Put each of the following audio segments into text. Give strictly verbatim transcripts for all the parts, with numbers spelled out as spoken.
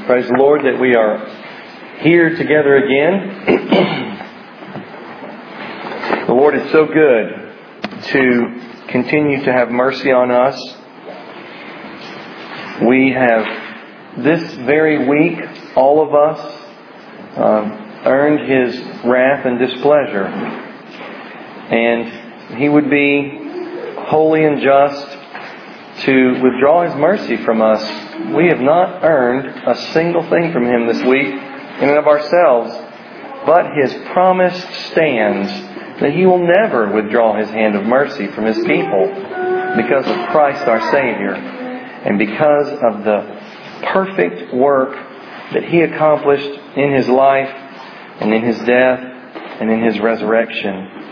Praise the Lord that we are here together again. The Lord is so good to continue to have mercy on us. We have this very week, all of us, uh, earned His wrath and displeasure. And He would be holy and just to withdraw His mercy from us. We have not earned a single thing from Him this week in and of ourselves, but His promise stands that He will never withdraw His hand of mercy from His people because of Christ our Savior and because of the perfect work that He accomplished in His life and in His death and in His resurrection.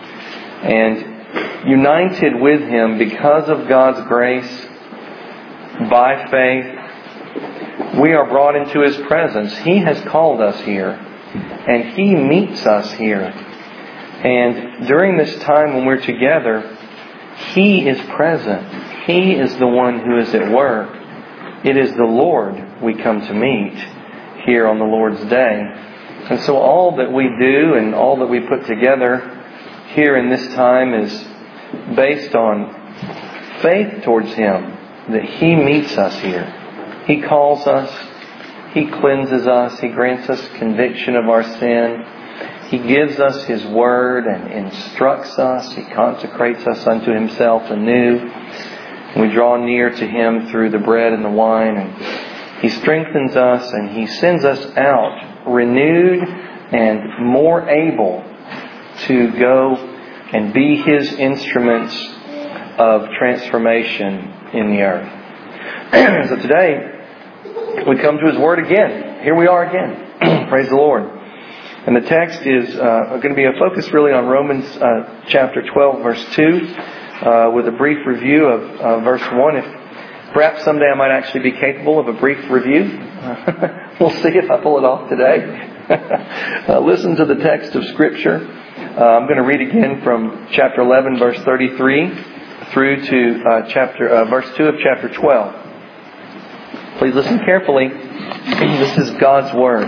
And united with Him because of God's grace, by faith, we are brought into His presence. He has called us here, and He meets us here. And during this time when we're together, He is present. He is the one who is at work. It is the Lord we come to meet here on the Lord's Day. And so all that we do and all that we put together here in this time is based on faith towards Him, that He meets us here. He calls us. He cleanses us. He grants us conviction of our sin. He gives us His Word and instructs us. He consecrates us unto Himself anew. We draw near to Him through the bread and the wine. And He strengthens us and He sends us out renewed and more able to go and be His instruments of transformation in the earth. So today, we come to His Word again. Here we are again. Praise the Lord. And the text is uh, going to be a focus really on Romans uh, chapter twelve, verse two, uh, with a brief review of uh, verse one. If perhaps someday I might actually be capable of a brief review. We'll see if I pull it off today. uh, listen to the text of Scripture. Uh, I'm going to read again from chapter eleven, verse thirty-three, through to uh, chapter uh, verse two of chapter twelve. Please listen carefully. This is God's Word.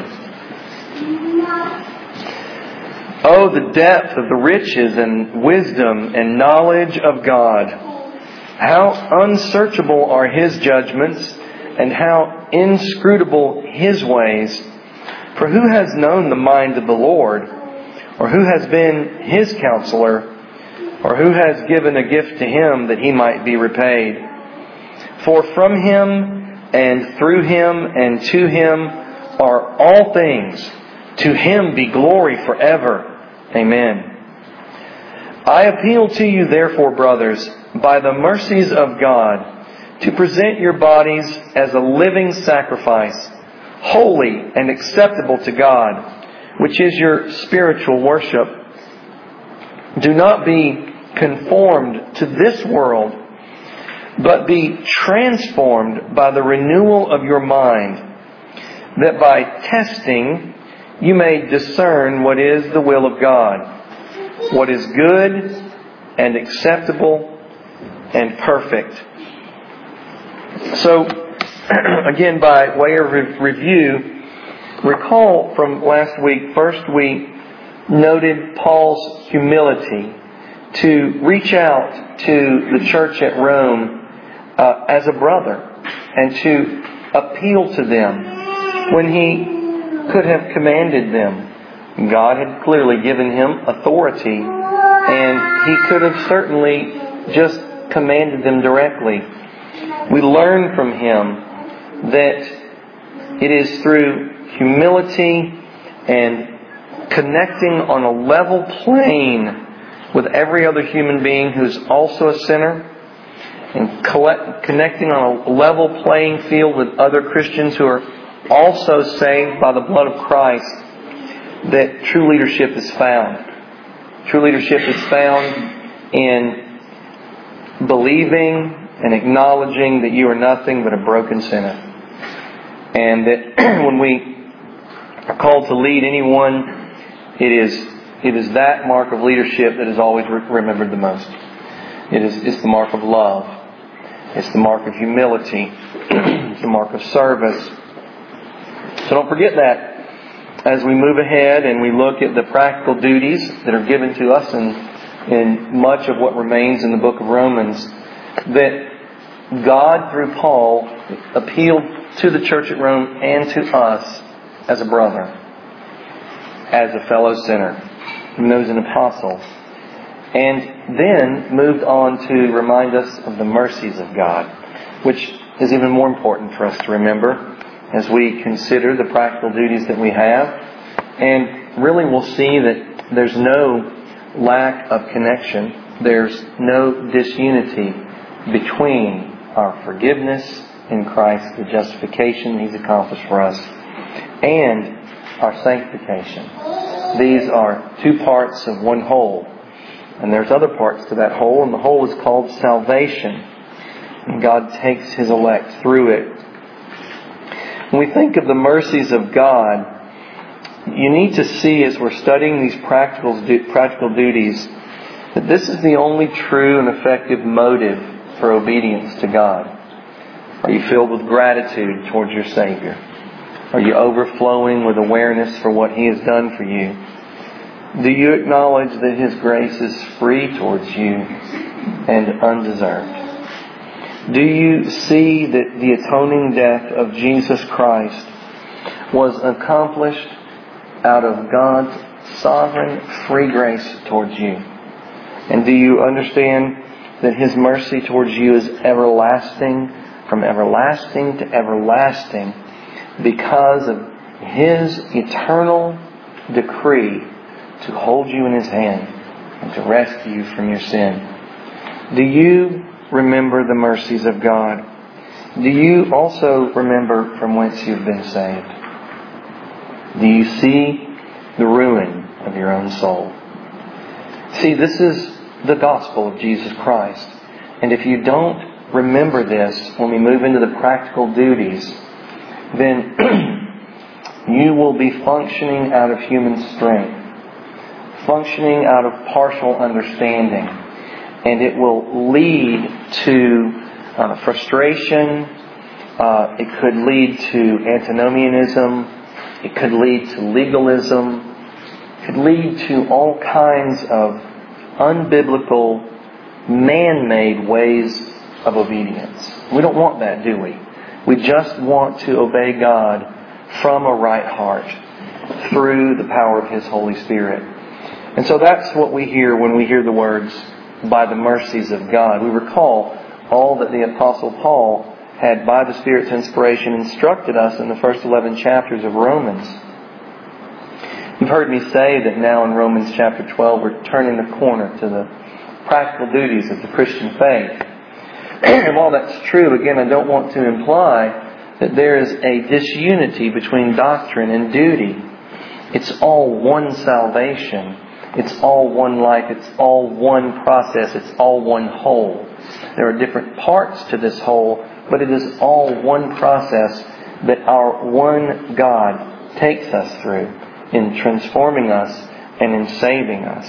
Oh, the depth of the riches and wisdom and knowledge of God. How unsearchable are His judgments and how inscrutable His ways. For who has known the mind of the Lord? Or who has been His counselor? Or who has given a gift to Him that He might be repaid? For from Him and through Him and to Him are all things. To Him be glory forever. Amen. I appeal to you therefore, brothers, by the mercies of God, to present your bodies as a living sacrifice, holy and acceptable to God, which is your spiritual worship. Do not be conformed to this world, but be transformed by the renewal of your mind, that by testing you may discern what is the will of God, what is good and acceptable and perfect. So, again, by way of re- review, recall from last week, first we noted Paul's humility to reach out to the church at Rome uh, as a brother and to appeal to them when he could have commanded them. God had clearly given him authority, and He could have certainly just commanded them directly. We learn from him that it is through humility and connecting on a level plane with every other human being who's also a sinner, and collect, connecting on a level playing field with other Christians who are also saved by the blood of Christ, that true leadership is found. True leadership is found in believing and acknowledging that you are nothing but a broken sinner. And that when we are called to lead anyone, it is it is that mark of leadership that is always re- remembered the most. It is it's the mark of love. It's the mark of humility. It's the mark of service. So don't forget that as we move ahead and we look at the practical duties that are given to us in, in much of what remains in the book of Romans, that God, through Paul, appealed to the church at Rome and to us as a brother, as a fellow sinner, even though he's an apostle. And then moved on to remind us of the mercies of God, which is even more important for us to remember as we consider the practical duties that we have. And really we'll see that there's no lack of connection. There's no disunity between our forgiveness in Christ, the justification He's accomplished for us, and our sanctification. These are two parts of one whole. And there's other parts to that whole, and the whole is called salvation. And God takes His elect through it. When we think of the mercies of God, you need to see as we're studying these practical, practical duties that this is the only true and effective motive for obedience to God. Are you filled with gratitude towards your Savior? Are you overflowing with awareness for what He has done for you? Do you acknowledge that His grace is free towards you and undeserved? Do you see that the atoning death of Jesus Christ was accomplished out of God's sovereign free grace towards you? And do you understand that His mercy towards you is everlasting, from everlasting to everlasting, because of His eternal decree to hold you in His hand and to rescue you from your sin? Do you remember the mercies of God? Do you also remember from whence you've been saved? Do you see the ruin of your own soul? See, this is the gospel of Jesus Christ. And if you don't remember this when we move into the practical duties, then you will be functioning out of human strength, functioning out of partial understanding. And it will lead to uh, frustration. Uh, it could lead to antinomianism. It could lead to legalism. It could lead to all kinds of unbiblical, man-made ways of obedience. We don't want that, do we? We just want to obey God from a right heart through the power of His Holy Spirit. And so that's what we hear when we hear the words, by the mercies of God. We recall all that the Apostle Paul had, by the Spirit's inspiration, instructed us in the first eleven chapters of Romans. You've heard me say that now in Romans chapter twelve we're turning the corner to the practical duties of the Christian faith. And while that's true, again, I don't want to imply that there is a disunity between doctrine and duty. It's all one salvation. It's all one life. It's all one process. It's all one whole. There are different parts to this whole, but it is all one process that our one God takes us through in transforming us and in saving us.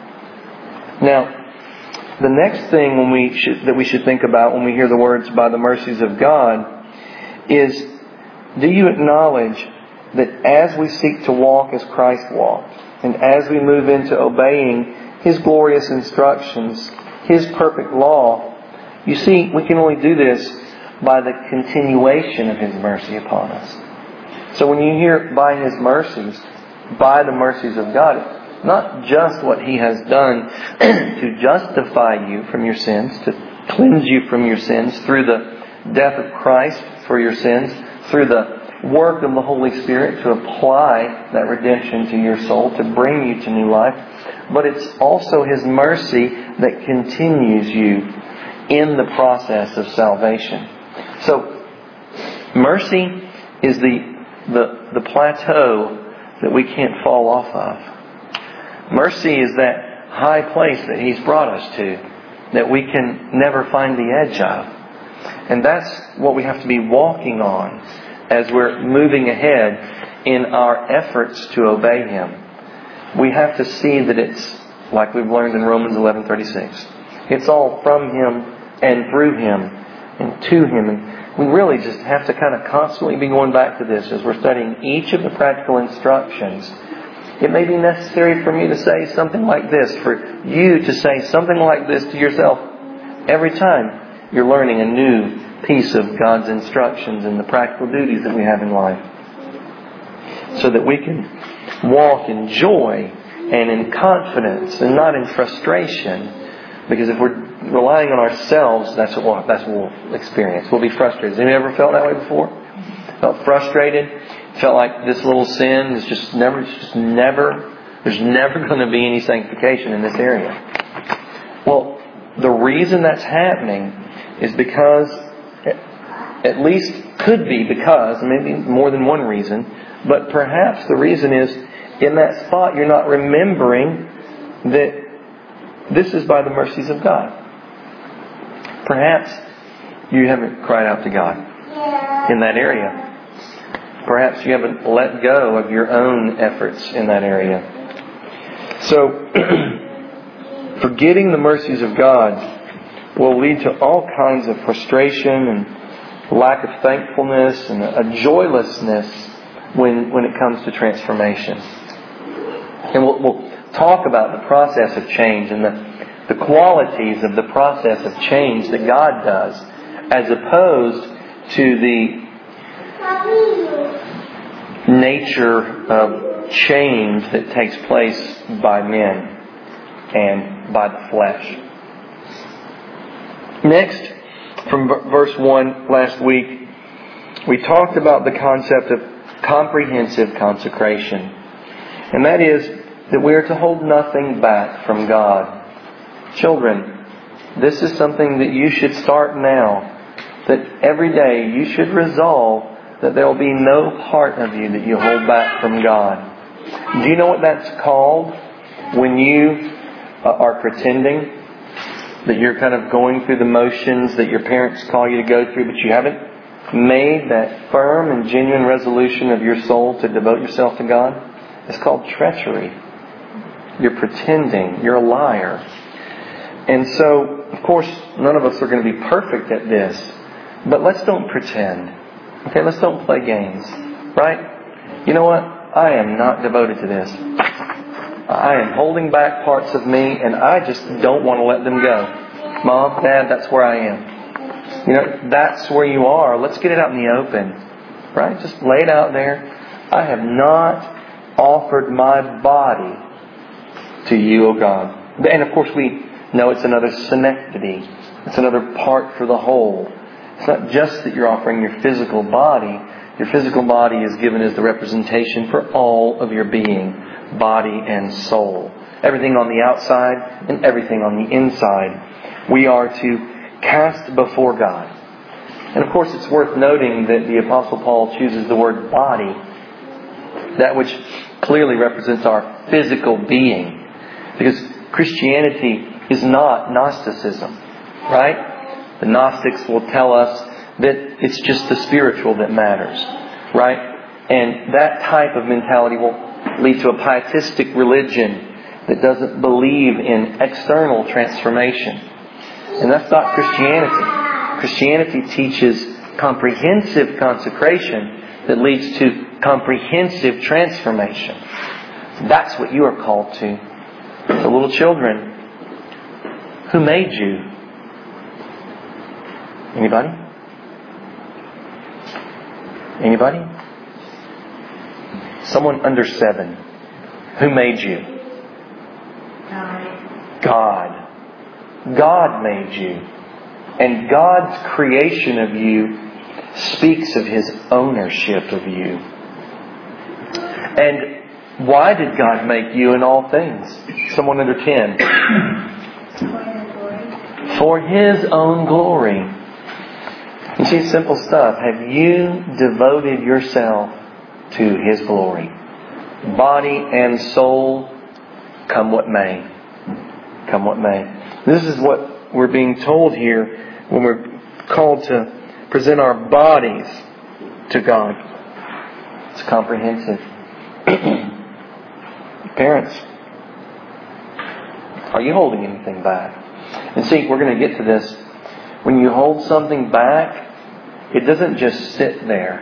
Now, the next thing when we should, that we should think about when we hear the words, by the mercies of God, is, do you acknowledge that as we seek to walk as Christ walked, and as we move into obeying His glorious instructions, His perfect law, you see, we can only do this by the continuation of His mercy upon us. So when you hear by His mercies, by the mercies of God, not just what He has done to justify you from your sins, to cleanse you from your sins through the death of Christ for your sins, through the work of the Holy Spirit to apply that redemption to your soul, to bring you to new life. But it's also His mercy that continues you in the process of salvation. So, mercy is the, the, the plateau that we can't fall off of. Mercy is that high place that He's brought us to, that we can never find the edge of. And that's what we have to be walking on as we're moving ahead in our efforts to obey Him. We have to see that it's, like we've learned in Romans eleven thirty-six, it's all from Him and through Him and to Him. And we really just have to kind of constantly be going back to this as we're studying each of the practical instructions. It may be necessary for me to say something like this, for you to say something like this to yourself every time you're learning a new piece of God's instructions and the practical duties that we have in life, so that we can walk in joy and in confidence and not in frustration. Because if we're relying on ourselves, that's what we'll, that's what we'll experience. We'll be frustrated. Has anyone ever felt that way before? Felt frustrated? Felt like this little sin is just never, just never, there's never going to be any sanctification in this area. Well, the reason that's happening is because, at least could be because, maybe more than one reason, but perhaps the reason is in that spot you're not remembering that this is by the mercies of God. Perhaps you haven't cried out to God in that area. Perhaps you haven't let go of your own efforts in that area. So, forgetting the mercies of God will lead to all kinds of frustration and lack of thankfulness and a joylessness when, when it comes to transformation. And we'll, we'll talk about the process of change and the, the qualities of the process of change that God does, as opposed to the nature of change that takes place by men and by the flesh. Next, from verse one last week, we talked about the concept of comprehensive consecration. And that is that we are to hold nothing back from God. Children, this is something that you should start now. That every day you should resolve that there will be no part of you that you hold back from God. Do you know what that's called? When you are pretending that you're kind of going through the motions that your parents call you to go through, but you haven't made that firm and genuine resolution of your soul to devote yourself to God. It's called treachery. You're pretending. You're a liar. And so, of course, none of us are going to be perfect at this. But let's don't pretend. Okay, let's don't play games. Right? You know what? I am not devoted to this. I am holding back parts of me, and I just don't want to let them go. Mom, Dad, that's where I am. You know, that's where you are. Let's get it out in the open. Right? Just lay it out there. I have not offered my body to you, O God. And of course we know it's another synecdoche. It's another part for the whole. It's not just that you're offering your physical body. Your physical body is given as the representation for all of your being, body and soul. Everything on the outside and everything on the inside. We are to cast before God. And of course it's worth noting that the Apostle Paul chooses the word body, that which clearly represents our physical being. Because Christianity is not Gnosticism, right? The Gnostics will tell us that it's just the spiritual that matters, right? And that type of mentality will lead to a pietistic religion that doesn't believe in external transformation. And that's not Christianity. Christianity teaches comprehensive consecration that leads to comprehensive transformation. That's what you are called to. So little children, who made you? Anybody? Anybody? Someone under seven. Who made you? God. God made you. And God's creation of you speaks of His ownership of you. And why did God make you in all things? Someone under ten. For His own glory. You see, simple stuff. Have you devoted yourself to His glory? Body and soul, come what may. Come what may. This is what we're being told here when we're called to present our bodies to God. It's comprehensive. Parents, are you holding anything back? And see, we're going to get to this When you hold something back, it doesn't just sit there.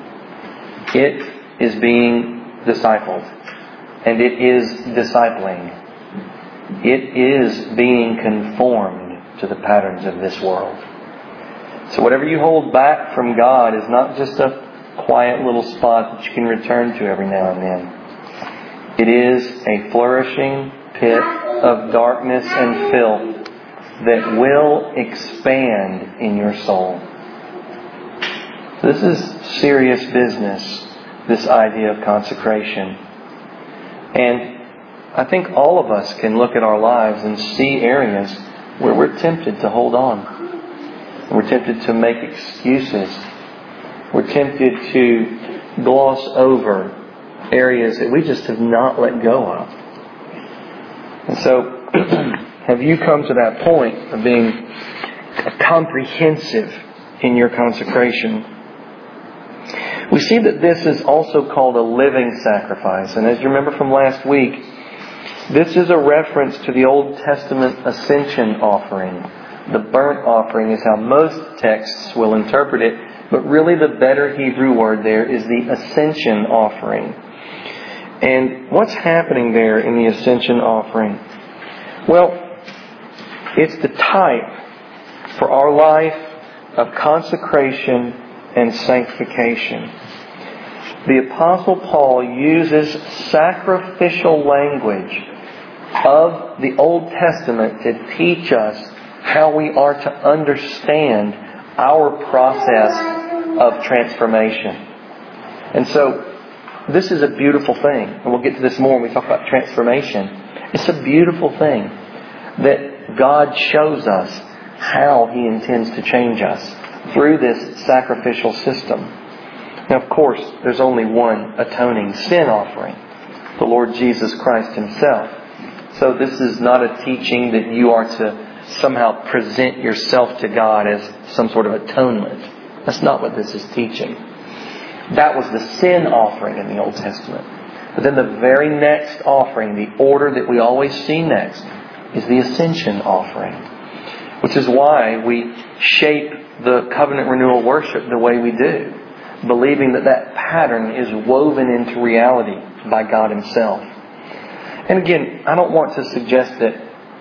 It is being discipled. And it is discipling. It is being conformed to the patterns of this world. So whatever you hold back from God is not just a quiet little spot that you can return to every now and then. It is a flourishing pit of darkness and filth that will expand in your soul. This is serious business, this idea of consecration. And I think all of us can look at our lives and see areas where we're tempted to hold on. We're tempted to make excuses. We're tempted to gloss over areas that we just have not let go of. And so, have you come to that point of being comprehensive in your consecration? We see that this is also called a living sacrifice. And as you remember from last week, this is a reference to the Old Testament ascension offering. The burnt offering is how most texts will interpret it, but really the better Hebrew word there is the ascension offering. And what's happening there in the ascension offering? Well, it's the type for our life of consecration and sanctification. The Apostle Paul uses sacrificial language of the Old Testament to teach us how we are to understand our process of transformation. And so, this is a beautiful thing. And we'll get to this more when we talk about transformation. It's a beautiful thing that God shows us how He intends to change us through this sacrificial system. Now, of course, there's only one atoning sin offering, the Lord Jesus Christ Himself. So this is not a teaching that you are to somehow present yourself to God as some sort of atonement. That's not what this is teaching. That was the sin offering in the Old Testament. But then the very next offering, the order that we always see next, is the ascension offering. Which is why we shape the covenant renewal worship the way we do, believing that that pattern is woven into reality by God Himself. And again, I don't want to suggest that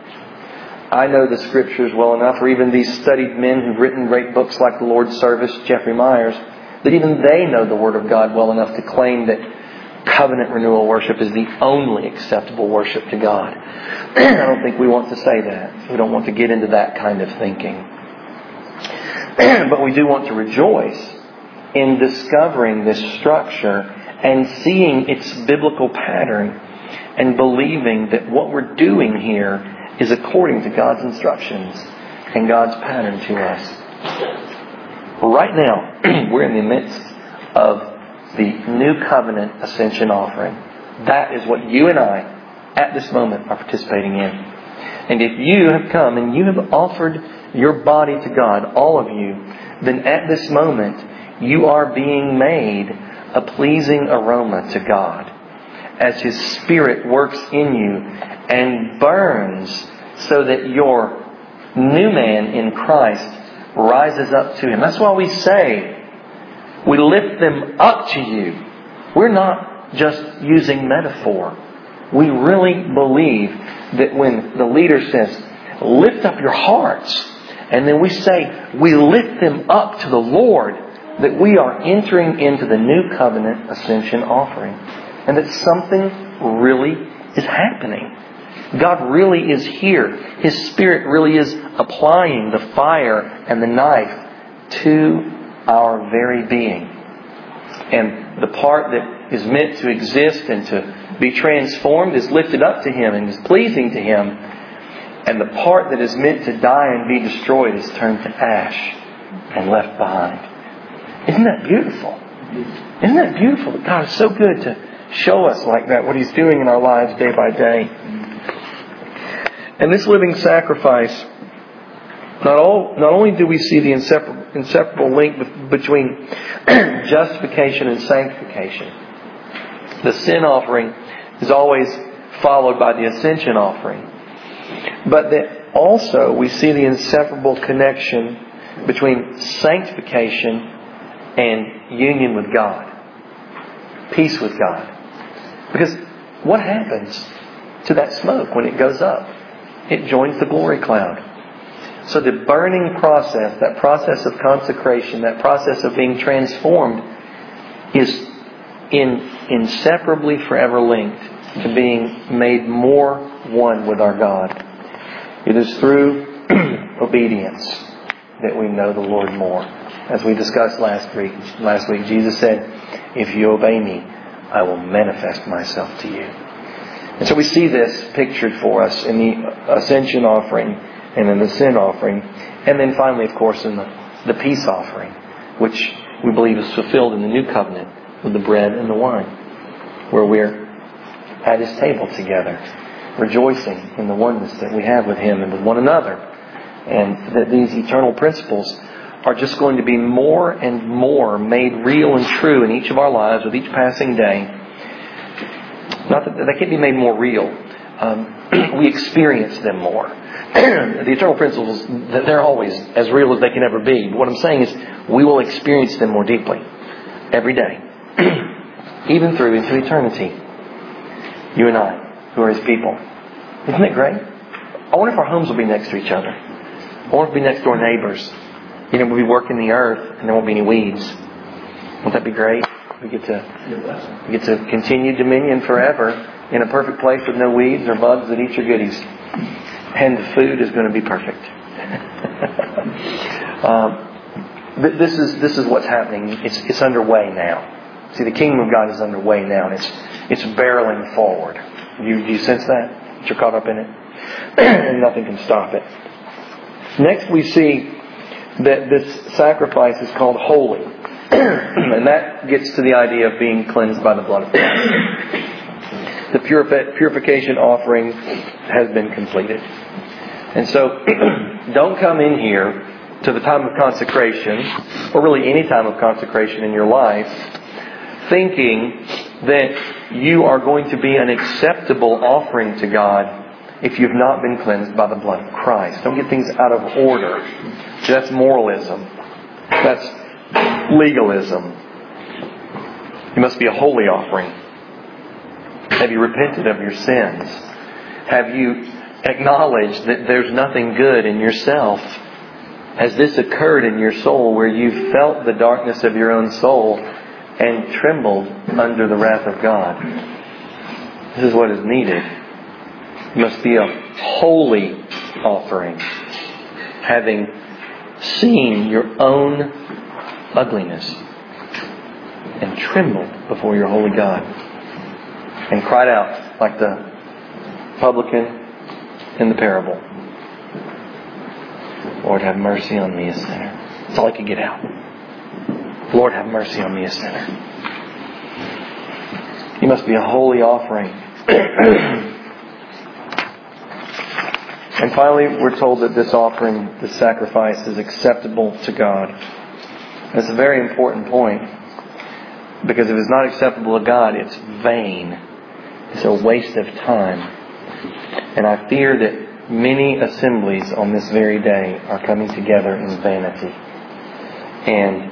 I know the Scriptures well enough, or even these studied men who've written great books like The Lord's Service, Jeffrey Myers, that even they know the Word of God well enough to claim that covenant renewal worship is the only acceptable worship to God. I don't think we want to say that. We don't want to get into that kind of thinking. But we do want to rejoice in discovering this structure and seeing its biblical pattern and believing that what we're doing here is according to God's instructions and God's pattern to us. Right now, we're in the midst of the New Covenant Ascension Offering. That is what you and I, at this moment, are participating in. And if you have come and you have offered your body to God, all of you, then at this moment, you are being made a pleasing aroma to God as His Spirit works in you and burns so that your new man in Christ rises up to Him. That's why we say, we lift them up to you. We're not just using metaphor. We really believe that when the leader says, lift up your hearts, and then we say, we lift them up to the Lord, that we are entering into the New Covenant Ascension offering. And that something really is happening. God really is here. His Spirit really is applying the fire and the knife to our very being. And the part that is meant to exist and to be transformed is lifted up to Him and is pleasing to Him. And the part that is meant to die and be destroyed is turned to ash and left behind. Isn't that beautiful? Isn't that beautiful? God is so good to show us like that what He's doing in our lives day by day. And this living sacrifice, not all, not only do we see the inseparable, inseparable link with, between justification and sanctification. The sin offering is always followed by the ascension offering. But that also we see the inseparable connection between sanctification and union with God. Peace with God. Because what happens to that smoke when it goes up? It joins the glory cloud. So the burning process, that process of consecration, that process of being transformed is in, inseparably forever linked to being made more one with our God. It is through obedience that we know the Lord more. As we discussed last week, last week, Jesus said, "If you obey me, I will manifest myself to you." And so we see this pictured for us in the ascension offering and in the sin offering. And then finally, of course, in the, the peace offering, which we believe is fulfilled in the new covenant with the bread and the wine, where we're at His table together, rejoicing in the oneness that we have with Him and with one another. And that these eternal principles are just going to be more and more made real and true in each of our lives with each passing day. Not that they can't be made more real. Um, we experience them more. The eternal principles, they're always as real as they can ever be. But what I'm saying is we will experience them more deeply every day. Even through into eternity. You and I, who are His people. Isn't it great? I wonder if our homes will be next to each other. I wonder if we'll be next door neighbors. You know, we'll be working the earth and there won't be any weeds. Won't that be great? We get to we get to continue dominion forever in a perfect place with no weeds or bugs that eat your goodies. And the food is going to be perfect. um, but this is this is what's happening. It's it's underway now. See, the kingdom of God is underway now, and it's it's barreling forward. You do you sense that? That you're caught up in it, and nothing can stop it. Next, we see that this sacrifice is called holy. And that gets to the idea of being cleansed by the blood of Christ. The purifi- purification offering has been completed. And so, don't come in here to the time of consecration, or really any time of consecration in your life, thinking that you are going to be an acceptable offering to God if you've not been cleansed by the blood of Christ. Don't get things out of order. That's moralism. That's legalism. You must be a holy offering. Have you repented of your sins? Have you acknowledged that there's nothing good in yourself? Has this occurred in your soul where you've felt the darkness of your own soul and trembled under the wrath of God? This is what is needed. You must be a holy offering, having seen your own ugliness and trembled before your holy God and cried out like the publican in the parable, "Lord, have mercy on me, a sinner." That's all he could get out. "Lord, have mercy on me, a sinner." You must be a holy offering. And finally, we're told that this offering, this sacrifice, is acceptable to God. That's a very important point. Because if it's not acceptable to God, it's vain. It's a waste of time. And I fear that many assemblies on this very day are coming together in vanity. And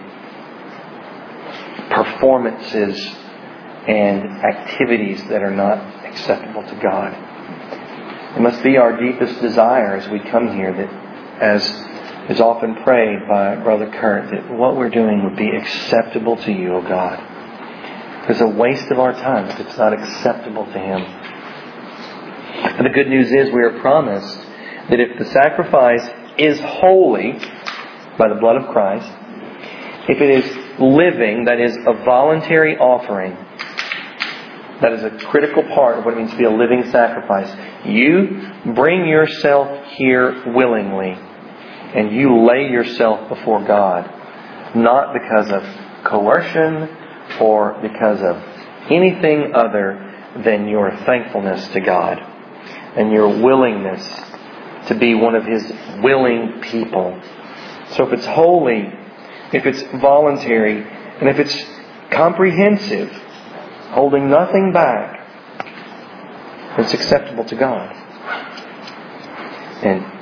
performances and activities that are not acceptable to God. It must be our deepest desire as we come here that, as is often prayed by Brother Kurt, that what we're doing would be acceptable to you, O God. It's a waste of our time if it's not acceptable to Him. And the good news is we are promised that if the sacrifice is holy by the blood of Christ, if it is living, that is a voluntary offering, that is a critical part of what it means to be a living sacrifice. You bring yourself here willingly and you lay yourself before God, not because of coercion or because of anything other than your thankfulness to God and your willingness to be one of His willing people. So if it's holy, if it's voluntary, and if it's comprehensive, holding nothing back, it's acceptable to God. And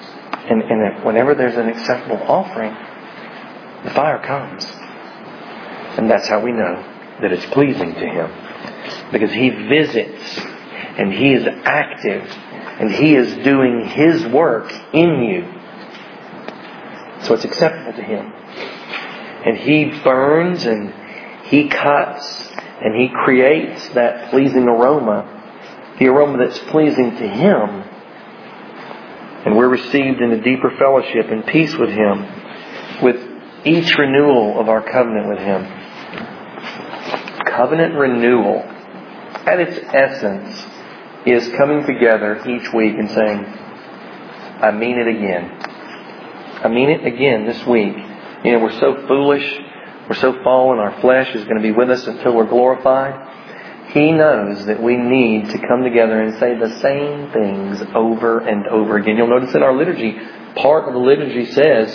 And, and whenever there's an acceptable offering, the fire comes. And that's how we know that it's pleasing to Him. Because He visits, and He is active, and He is doing His work in you. So it's acceptable to Him. And He burns, and He cuts, and He creates that pleasing aroma. The aroma that's pleasing to Him. And we're received into deeper fellowship and peace with Him, with each renewal of our covenant with Him. Covenant renewal, at its essence, is coming together each week and saying, I mean it again. I mean it again this week. You know, we're so foolish, we're so fallen, our flesh is going to be with us until we're glorified. He knows that we need to come together and say the same things over and over again. You'll notice in our liturgy, part of the liturgy says,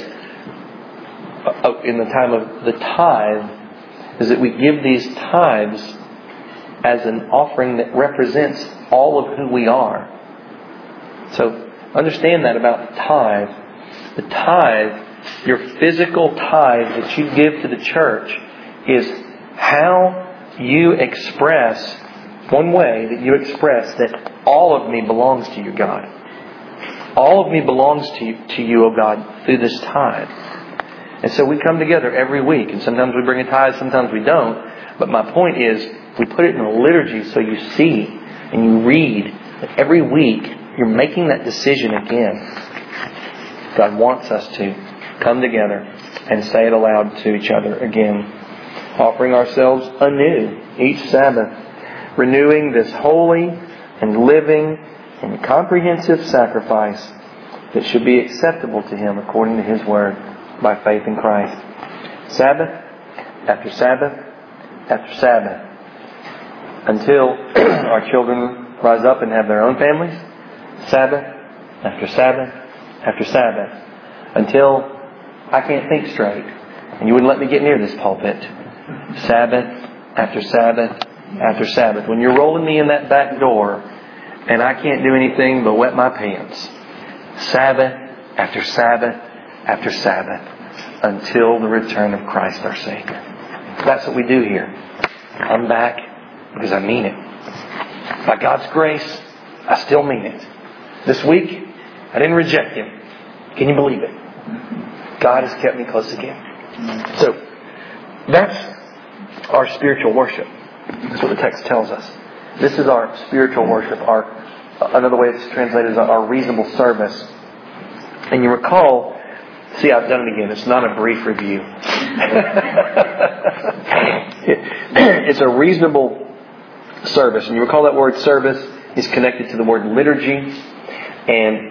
in the time of the tithe, is that we give these tithes as an offering that represents all of who we are. So understand that about the tithe. The tithe, your physical tithe that you give to the church, is how you express, one way that you express that all of me belongs to you, God. All of me belongs to you, to you, oh God, through this tithe. And so we come together every week, and sometimes we bring a tithe, sometimes we don't. But my point is, we put it in a liturgy so you see and you read that every week you're making that decision again. God wants us to come together and say it aloud to each other again. Offering ourselves anew each Sabbath, renewing this holy and living and comprehensive sacrifice that should be acceptable to Him according to His Word by faith in Christ. Sabbath after Sabbath after Sabbath, until our children rise up and have their own families. Sabbath after Sabbath after Sabbath, until I can't think straight and you wouldn't let me get near this pulpit. Sabbath after Sabbath after Sabbath. When you're rolling me in that back door and I can't do anything but wet my pants. Sabbath after Sabbath after Sabbath, until the return of Christ our Savior. That's what we do here. I'm back because I mean it. By God's grace, I still mean it. This week, I didn't reject Him. Can you believe it? God has kept me close again. So, that's our spiritual worship. That's what the text tells us. This is our spiritual worship. Our another way it's translated is our reasonable service. And you recall, see, I've done it again. It's not a brief review. It's a reasonable service. And you recall that word service is connected to the word liturgy. And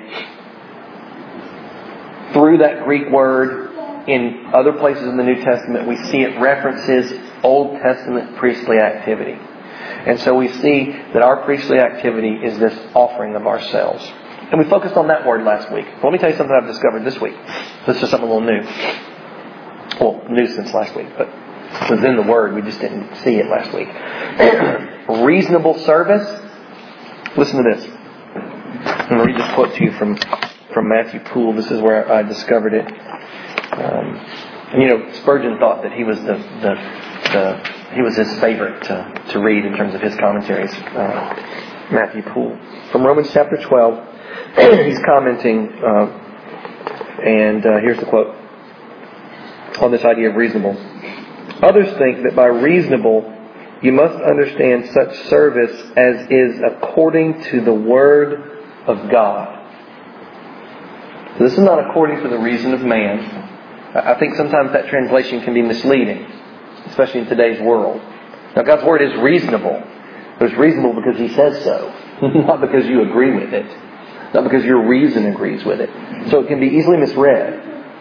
through that Greek word, in other places in the New Testament, we see it references Old Testament priestly activity. And so we see that our priestly activity is this offering of ourselves. And we focused on that word last week. Well, let me tell you something I've discovered this week. This is something a little new. Well, new since last week, but it was in the Word. We just didn't see it last week. Reasonable service. Listen to this. I'm going to read this quote to you from, from Matthew Poole. This is where I discovered it. Um, and you know, Spurgeon thought that he was the, the, the he was his favorite to, to read in terms of his commentaries. Uh, Matthew Poole. From Romans chapter twelve. He's commenting, uh, and uh, here's the quote on this idea of reasonable. Others think that by reasonable you must understand such service as is according to the Word of God. So this is not according to the reason of man. I think sometimes that translation can be misleading, especially in today's world. Now God's Word is reasonable. It's reasonable because He says so, not because you agree with it. Not because your reason agrees with it. So it can be easily misread.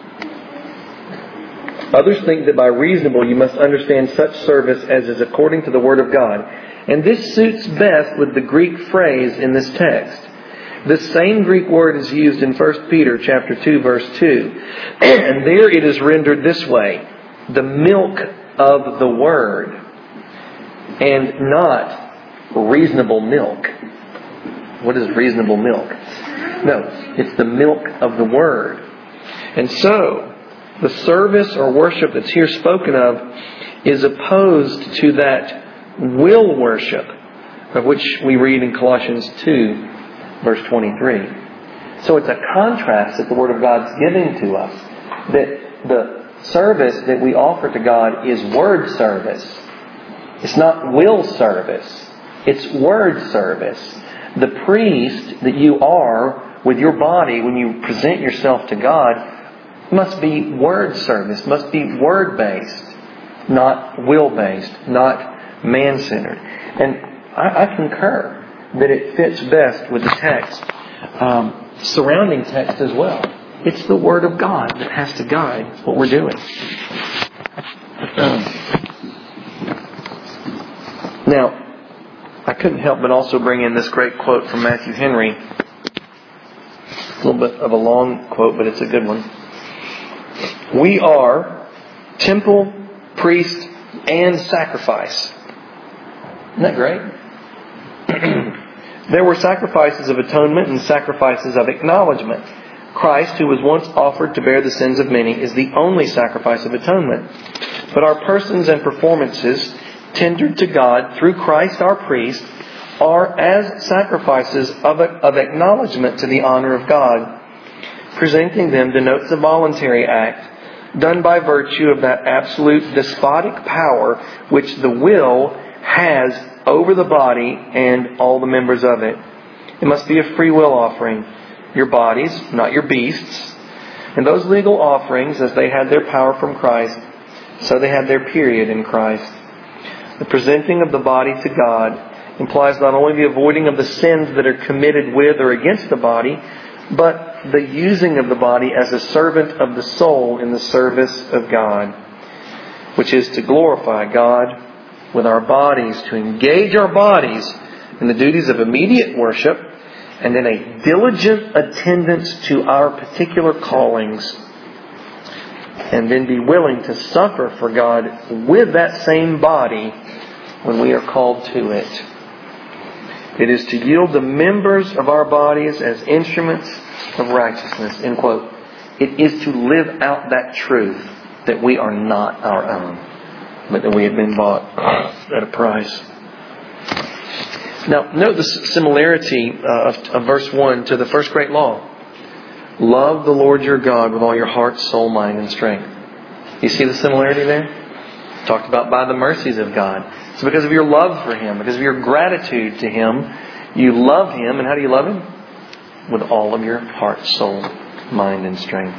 Others think that by reasonable you must understand such service as is according to the Word of God. And this suits best with the Greek phrase in this text. This same Greek word is used in First Peter chapter two, verse two. And there it is rendered this way. The milk of the Word. And not reasonable milk. What is reasonable milk? No. It's the milk of the Word. And so, the service or worship that's here spoken of is opposed to that will worship of which we read in Colossians two, verse twenty-three. So it's a contrast that the Word of God's giving to us. That the service that we offer to God is word service. It's not will service. It's word service. The priest that you are with your body when you present yourself to God must be word service, must be word-based, not will-based, not man-centered. And I, I concur that it fits best with the text, um, surrounding text as well. It's the Word of God that has to guide what we're doing. Um, now, I couldn't help but also bring in this great quote from Matthew Henry. It's a little bit of a long quote, but it's a good one. We are temple, priest, and sacrifice. Isn't that great? There were sacrifices of atonement and sacrifices of acknowledgement. Christ, who was once offered to bear the sins of many, is the only sacrifice of atonement. But our persons and performances, tendered to God through Christ our priest, are as sacrifices of, of acknowledgement to the honor of God. Presenting them denotes a voluntary act, done by virtue of that absolute despotic power which the will has over the body and all the members of it. It must be a free will offering. Your bodies, not your beasts. And those legal offerings, as they had their power from Christ, so they had their period in Christ. The presenting of the body to God implies not only the avoiding of the sins that are committed with or against the body, but the using of the body as a servant of the soul in the service of God, which is to glorify God with our bodies, to engage our bodies in the duties of immediate worship and in a diligent attendance to our particular callings, and then be willing to suffer for God with that same body when we are called to it. It is to yield the members of our bodies as instruments of righteousness. End quote. It is to live out that truth that we are not our own, but that we have been bought at a price. Now, note the similarity uh, of, of verse one to the first great law. Love the Lord your God with all your heart, soul, mind, and strength. You see the similarity there? Talked about by the mercies of God. So because of your love for Him, because of your gratitude to Him, you love Him. And how do you love Him? With all of your heart, soul, mind, and strength.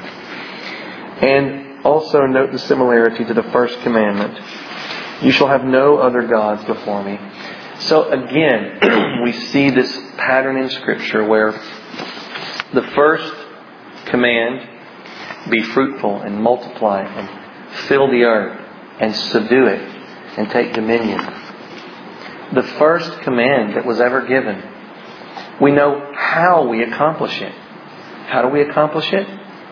And also note the similarity to the first commandment. You shall have no other gods before me. So again, we see this pattern in Scripture where the first command, be fruitful and multiply and fill the earth and subdue it and take dominion. The first command that was ever given. We know how we accomplish it. How do we accomplish it?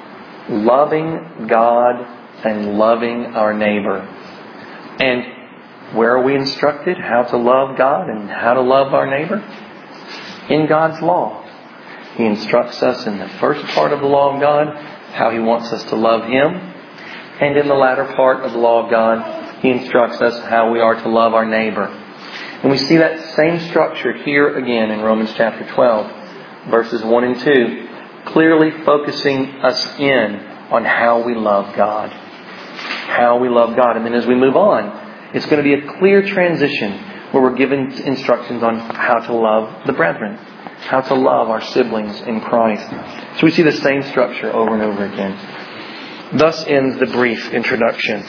Loving God and loving our neighbor. And where are we instructed how to love God and how to love our neighbor? In God's law. He instructs us in the first part of the law of God how He wants us to love Him. And in the latter part of the law of God, He instructs us how we are to love our neighbor. And we see that same structure here again in Romans chapter twelve, verses one and two, clearly focusing us in on how we love God. How we love God. And then as we move on, it's going to be a clear transition where we're given instructions on how to love the brethren, how to love our siblings in Christ. So we see the same structure over and over again. Thus ends the brief introduction.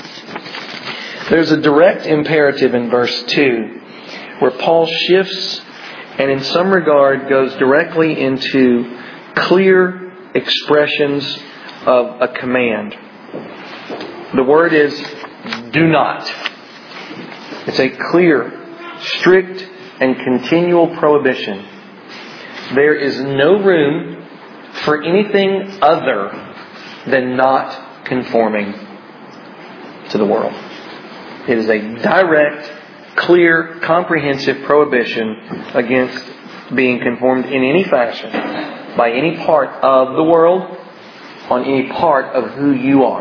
There's a direct imperative in verse two where Paul shifts and in some regard goes directly into clear expressions of a command. The word is do not. It's a clear, strict, and continual prohibition. There is no room for anything other than not conforming to the world. It is a direct, clear, comprehensive prohibition against being conformed in any fashion by any part of the world on any part of who you are.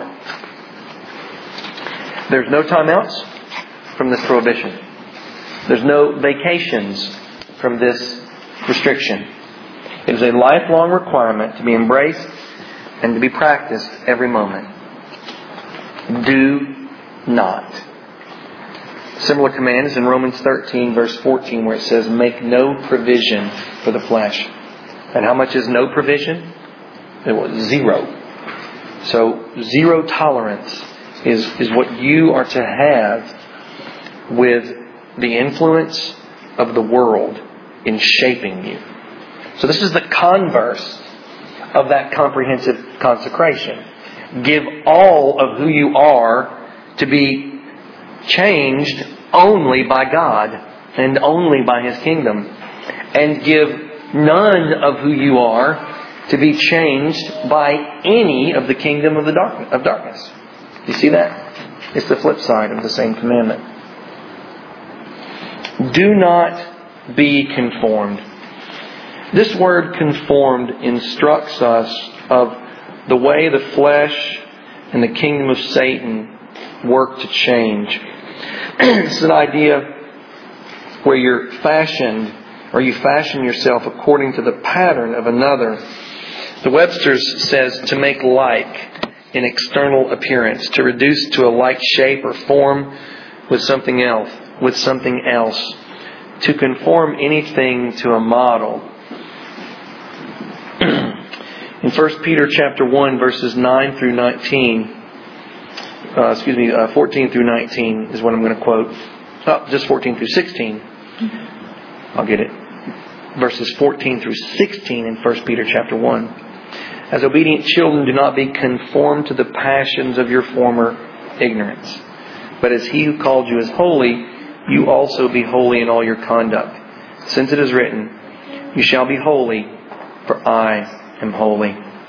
There's no timeouts from this prohibition. There's no vacations from this restriction. It is a lifelong requirement to be embraced and to be practiced every moment. Do not. Similar command is in Romans thirteen, verse fourteen, where it says, make no provision for the flesh. And how much is no provision? It was zero. So zero tolerance is, is what you are to have with the influence of the world in shaping you. So this is the converse of that comprehensive consecration. Give all of who you are to be changed only by God and only by His kingdom. And give none of who you are to be changed by any of the kingdom of the dark, of darkness. Do you see that? It's the flip side of the same commandment. Do not be conformed. This word conformed instructs us of the way the flesh and the kingdom of Satan work to change. It's an idea where you're fashioned, or you fashion yourself according to the pattern of another. The Webster's says to make like in external appearance, to reduce to a like shape or form with something else, with something else, to conform anything to a model. In First Peter chapter one, verses nine through nineteen, uh, excuse me, uh, fourteen through nineteen is what I'm going to quote. Oh, just fourteen through sixteen. I'll get it. Verses fourteen through sixteen in First Peter chapter one. As obedient children, do not be conformed to the passions of your former ignorance. But as He who called you is holy, you also be holy in all your conduct. Since it is written, you shall be holy, for I am holy.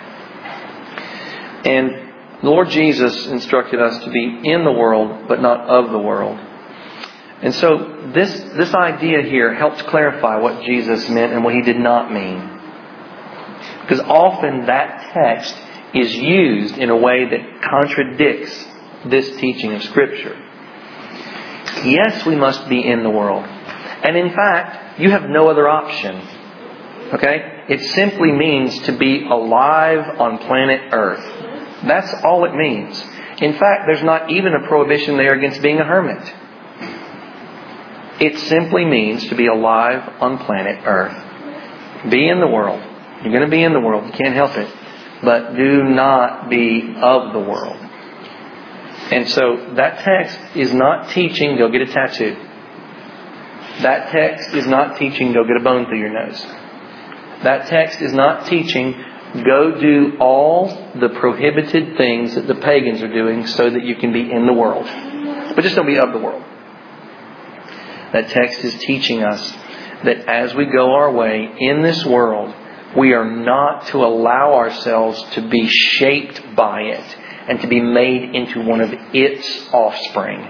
And the Lord Jesus instructed us to be in the world, but not of the world. And so this, this idea here helps clarify what Jesus meant and what He did not mean. Because often that text is used in a way that contradicts this teaching of Scripture. Yes, we must be in the world. And in fact, you have no other option. Okay? It simply means to be alive on planet Earth. That's all it means. In fact, there's not even a prohibition there against being a hermit. It simply means to be alive on planet Earth. Be in the world. You're going to be in the world. You can't help it. But do not be of the world. And so that text is not teaching go get a tattoo. That text is not teaching go get a bone through your nose. That text is not teaching go do all the prohibited things that the pagans are doing so that you can be in the world. But just don't be of the world. That text is teaching us that as we go our way in this world, we are not to allow ourselves to be shaped by it and to be made into one of its offspring.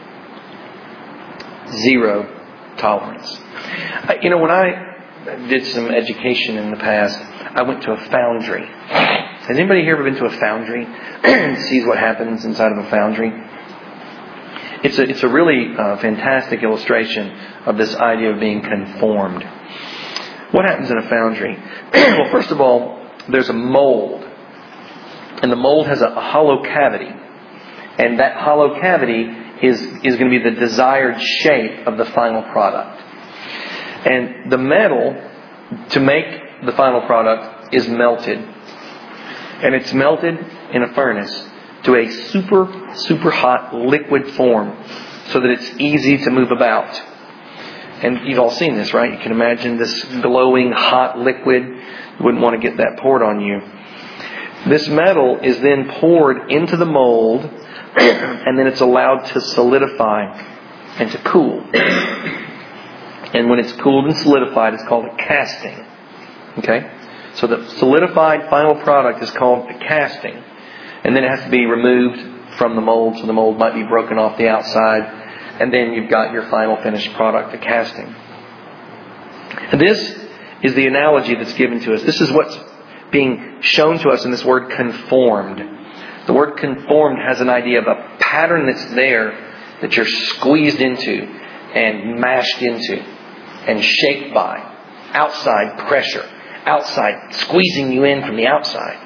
Zero tolerance. You know, when I did some education in the past, I went to a foundry. Has anybody here ever been to a foundry and sees what happens inside of a foundry? It's a, it's a really uh, fantastic illustration of this idea of being conformed. What happens in a foundry? Well, first of all, there's a mold. And the mold has a, a hollow cavity. And that hollow cavity is, is going to be the desired shape of the final product. And the metal, to make the final product, is melted. And it's melted in a furnace to a super, super hot liquid form so that it's easy to move about. And you've all seen this, right? You can imagine this glowing hot liquid. You wouldn't want to get that poured on you. This metal is then poured into the mold and then it's allowed to solidify and to cool. And when it's cooled and solidified, it's called a casting. Okay? So the solidified final product is called a casting. And then it has to be removed from the mold, so the mold might be broken off the outside. And then you've got your final finished product, the casting. And this is the analogy that's given to us. This is what's being shown to us in this word conformed. The word conformed has an idea of a pattern that's there that you're squeezed into and mashed into and shaped by. Outside pressure. Outside squeezing you in from the outside.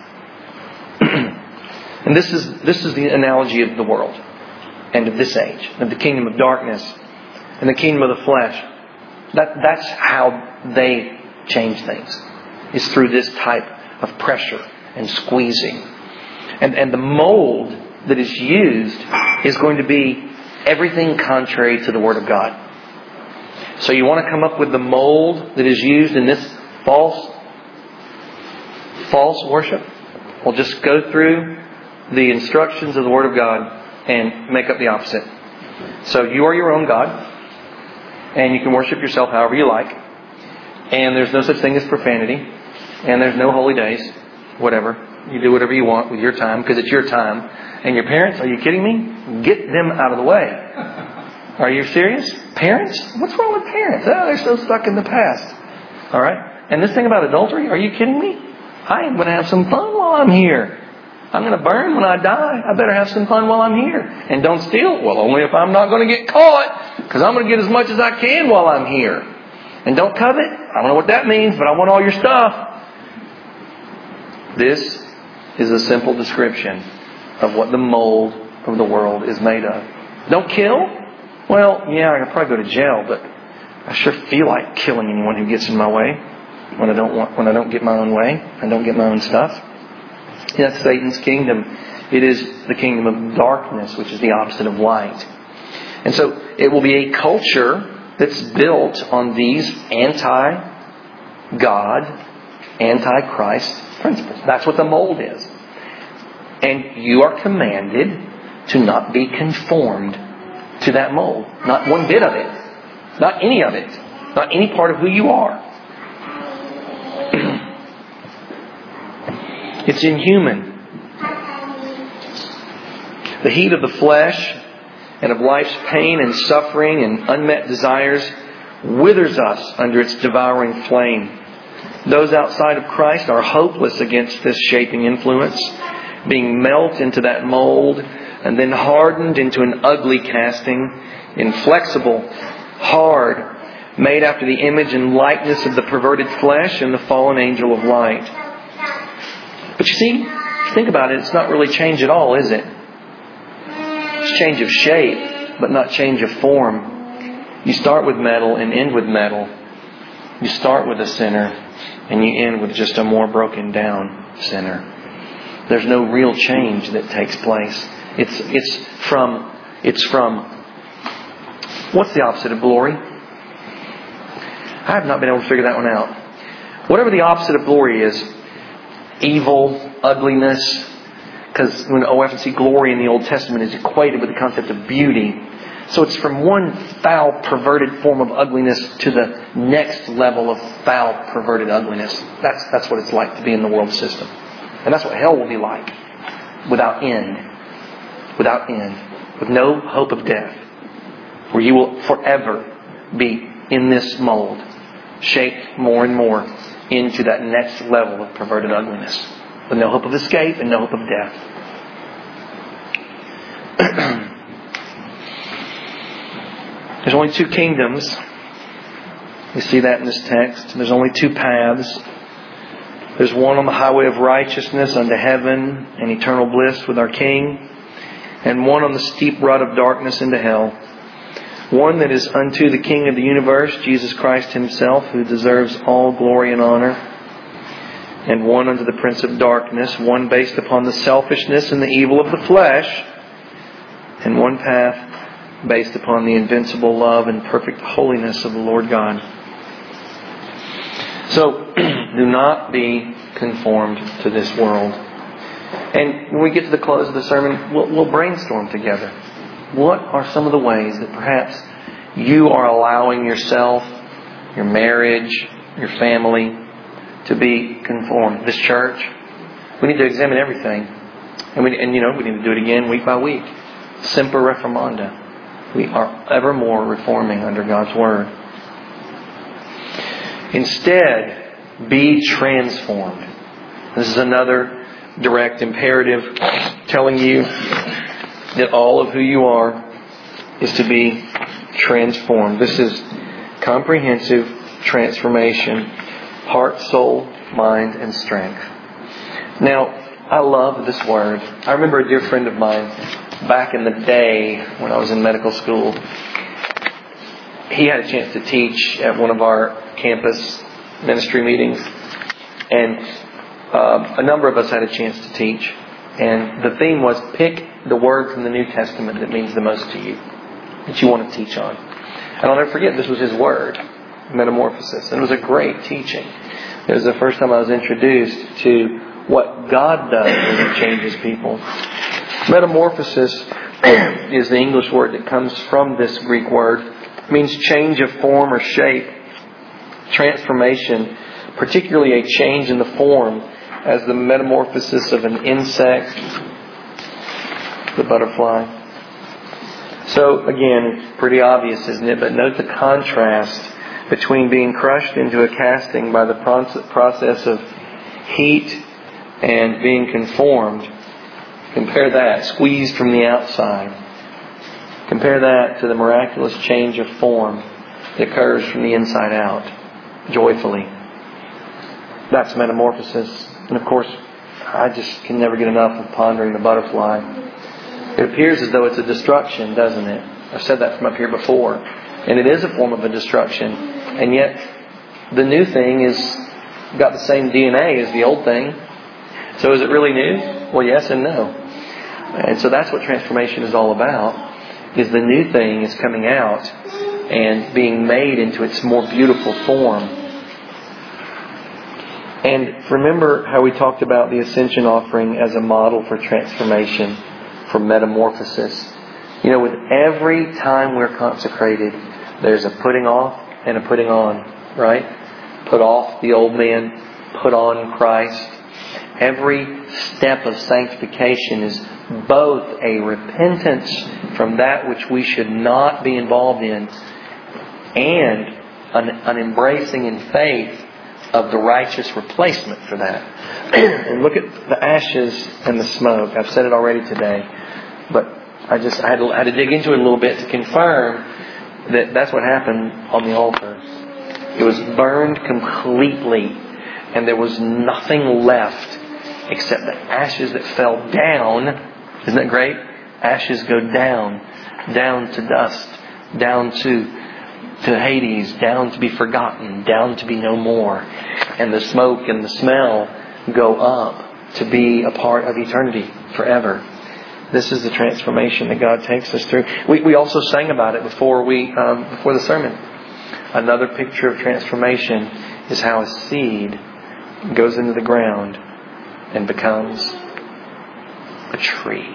And this is this is the analogy of the world and of this age, of the kingdom of darkness and the kingdom of the flesh. That that's how they change things. Is through this type of pressure and squeezing. And and the mold that is used is going to be everything contrary to the Word of God. So you want to come up with the mold that is used in this false false worship? Well, just go through the instructions of the Word of God and make up the opposite. So you are your own God, and you can worship yourself however you like. And there's no such thing as profanity, and there's no holy days, whatever. You do whatever you want with your time because it's your time. And your parents, are you kidding me? Get them out of the way. Are you serious? Parents? What's wrong with parents? Oh, they're so stuck in the past. All right. And this thing about adultery, are you kidding me? I am going to have some fun while I'm here. I'm going to burn when I die. I better have some fun while I'm here. And don't steal. Well, only if I'm not going to get caught, because I'm going to get as much as I can while I'm here. And don't covet. I don't know what that means, but I want all your stuff. This is a simple description of what the mold of the world is made of. Don't kill? Well, yeah, I could probably go to jail, but I sure feel like killing anyone who gets in my way when I don't want, when I don't get my own way and don't get my own stuff. That's Satan's kingdom. It is the kingdom of darkness, which is the opposite of light. And so it will be a culture that's built on these anti-God, anti-Christ principles. That's what the mold is. And you are commanded to not be conformed to that mold. Not one bit of it. Not any of it. Not any part of who you are. It's inhuman. The heat of the flesh and of life's pain and suffering and unmet desires withers us under its devouring flame. Those outside of Christ are hopeless against this shaping influence, being melted into that mold and then hardened into an ugly casting, inflexible, hard, made after the image and likeness of the perverted flesh and the fallen angel of light. But you see, think about it, it's not really change at all, is it? It's change of shape, but not change of form. You start with metal and end with metal. You start with a sinner and you end with just a more broken down sinner. There's no real change that takes place. It's it's from it's from what's the opposite of glory? I have not been able to figure that one out. Whatever the opposite of glory is, evil, ugliness, because when O F and C glory in the Old Testament is equated with the concept of beauty. So it's from one foul, perverted form of ugliness to the next level of foul, perverted ugliness. That's that's what it's like to be in the world system. And that's what hell will be like. Without end. Without end. With no hope of death. Where you will forever be in this mold. Shaped more and more into that next level of perverted ugliness. With no hope of escape and no hope of death. There's only two kingdoms. We see that in this text. There's only two paths. There's one on the highway of righteousness unto heaven and eternal bliss with our King. And one on the steep rut of darkness into hell. One that is unto the King of the universe, Jesus Christ Himself, who deserves all glory and honor. And one unto the Prince of Darkness. One based upon the selfishness and the evil of the flesh. And one path based upon the invincible love and perfect holiness of the Lord God. So, do not be conformed to this world. And when we get to the close of the sermon, we'll, we'll brainstorm together. What are some of the ways that perhaps you are allowing yourself, your marriage, your family, to be conformed? This church, we need to examine everything. And, we, and you know, we need to do it again week by week. Semper reformanda. We are ever more reforming under God's Word. Instead, be transformed. This is another direct imperative telling you that all of who you are is to be transformed. This is comprehensive transformation, heart, soul, mind, and strength. Now, I love this word. I remember a dear friend of mine back in the day when I was in medical school. He had a chance to teach at one of our campus ministry meetings. And uh, a number of us had a chance to teach. And the theme was, pick the word from the New Testament that means the most to you, that you want to teach on. And I'll never forget, this was his word, metamorphosis. And it was a great teaching. It was the first time I was introduced to what God does when He changes people. Metamorphosis is the English word that comes from this Greek word. It means change of form or shape, transformation, particularly a change in the form, as the metamorphosis of an insect, the butterfly. So again, pretty obvious, isn't it? But note the contrast between being crushed into a casting by the process of heat and being conformed. Compare that, squeezed from the outside. Compare that to the miraculous change of form that occurs from the inside out, joyfully. That's metamorphosis. And of course, I just can never get enough of pondering the butterfly. It appears as though it's a destruction, doesn't it? I've said that from up here before. And it is a form of a destruction. And yet, the new thing is got the same D N A as the old thing. So is it really new? Well, yes and no. And so that's what transformation is all about, is the new thing is coming out and being made into its more beautiful form. And remember how we talked about the ascension offering as a model for transformation, for metamorphosis. You know, with every time we're consecrated, there's a putting off and a putting on, right? Put off the old man, put on Christ. Every step of sanctification is both a repentance from that which we should not be involved in and an, an embracing in faith of the righteous replacement for that. And look at the ashes and the smoke. I've said it already today, but I just I had, to, I had to dig into it a little bit to confirm that that's what happened on the altar. It was burned completely, and there was nothing left except the ashes that fell down. Isn't that great? Ashes go down, down to dust, down to to Hades, down to be forgotten, down to be no more. And the smoke and the smell go up to be a part of eternity forever. This is the transformation that God takes us through. We we also sang about it before we um, before the sermon. Another picture of transformation is how a seed goes into the ground and becomes a tree.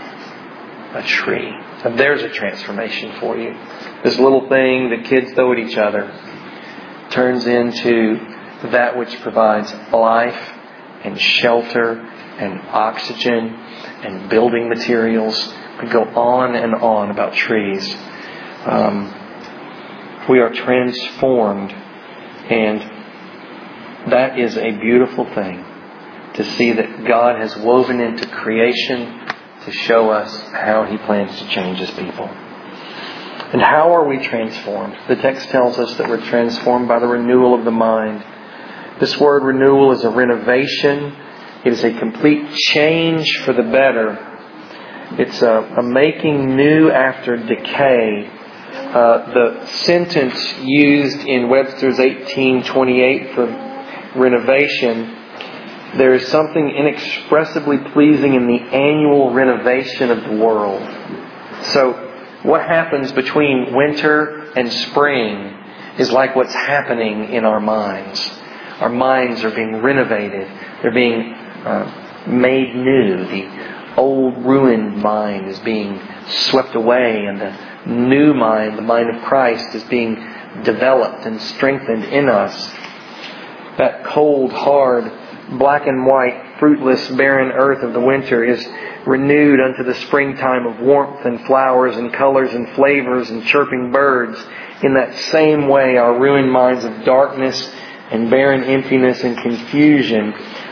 A tree. And there's a transformation for you. This little thing that kids throw at each other turns into that which provides life and shelter and oxygen and building materials. We go on and on about trees. Um, we are transformed, and that is a beautiful thing to see that God has woven into creation to show us how He plans to change His people. And how are we transformed? The text tells us that we're transformed by the renewal of the mind. This word renewal is a renovation. It is a complete change for the better. It's a, a making new after decay. Uh, the sentence used in Webster's eighteen twenty-eight for renovation, there is something inexpressibly pleasing in the annual renovation of the world. So, what happens between winter and spring is like what's happening in our minds. Our minds are being renovated. They're being uh, made new. The old ruined mind is being swept away, and the new mind, the mind of Christ, is being developed and strengthened in us. That cold, hard, black and white, fruitless, barren earth of the winter is renewed unto the springtime of warmth and flowers and colors and flavors and chirping birds. In that same way, our ruined minds of darkness and barren emptiness and confusion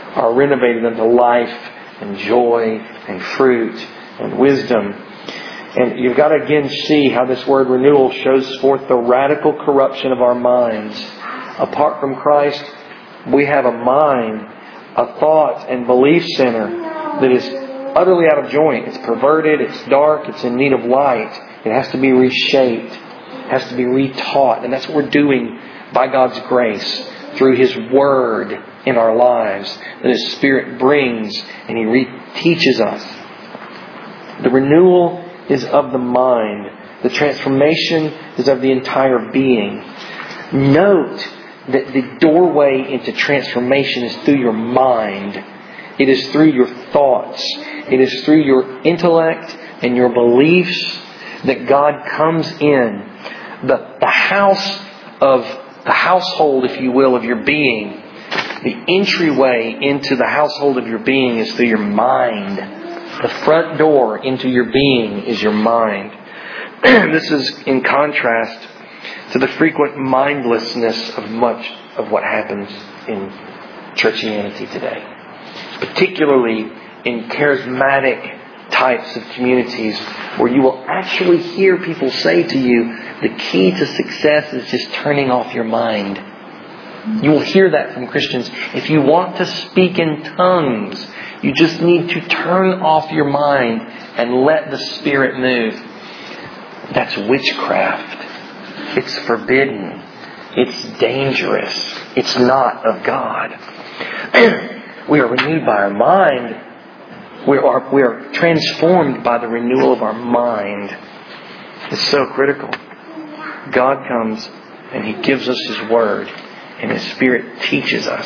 are renovated unto life and joy and fruit and wisdom. And you've got to again see how this word renewal shows forth the radical corruption of our minds. Apart from Christ, we have a mind, a thought and belief center that is utterly out of joint. It's perverted, it's dark, it's in need of light. It has to be reshaped. It has to be retaught. And that's what we're doing by God's grace through His Word in our lives that His Spirit brings and He re-teaches us. The renewal is of the mind. The transformation is of the entire being. Note that the doorway into transformation is through your mind. It is through your thoughts. It is through your intellect and your beliefs that God comes in. The, the house of the household, if you will, of your being. The entryway into the household of your being is through your mind. The front door into your being is your mind. This is in contrast to the frequent mindlessness of much of what happens in churchianity today. Particularly in charismatic types of communities where you will actually hear people say to you, the key to success is just turning off your mind. You will hear that from Christians. If you want to speak in tongues, you just need to turn off your mind and let the Spirit move. That's witchcraft. It's forbidden. It's dangerous. It's not of God. We are renewed by our mind. We are, we are transformed by the renewal of our mind. It's so critical. God comes and He gives us His Word, and His Spirit teaches us.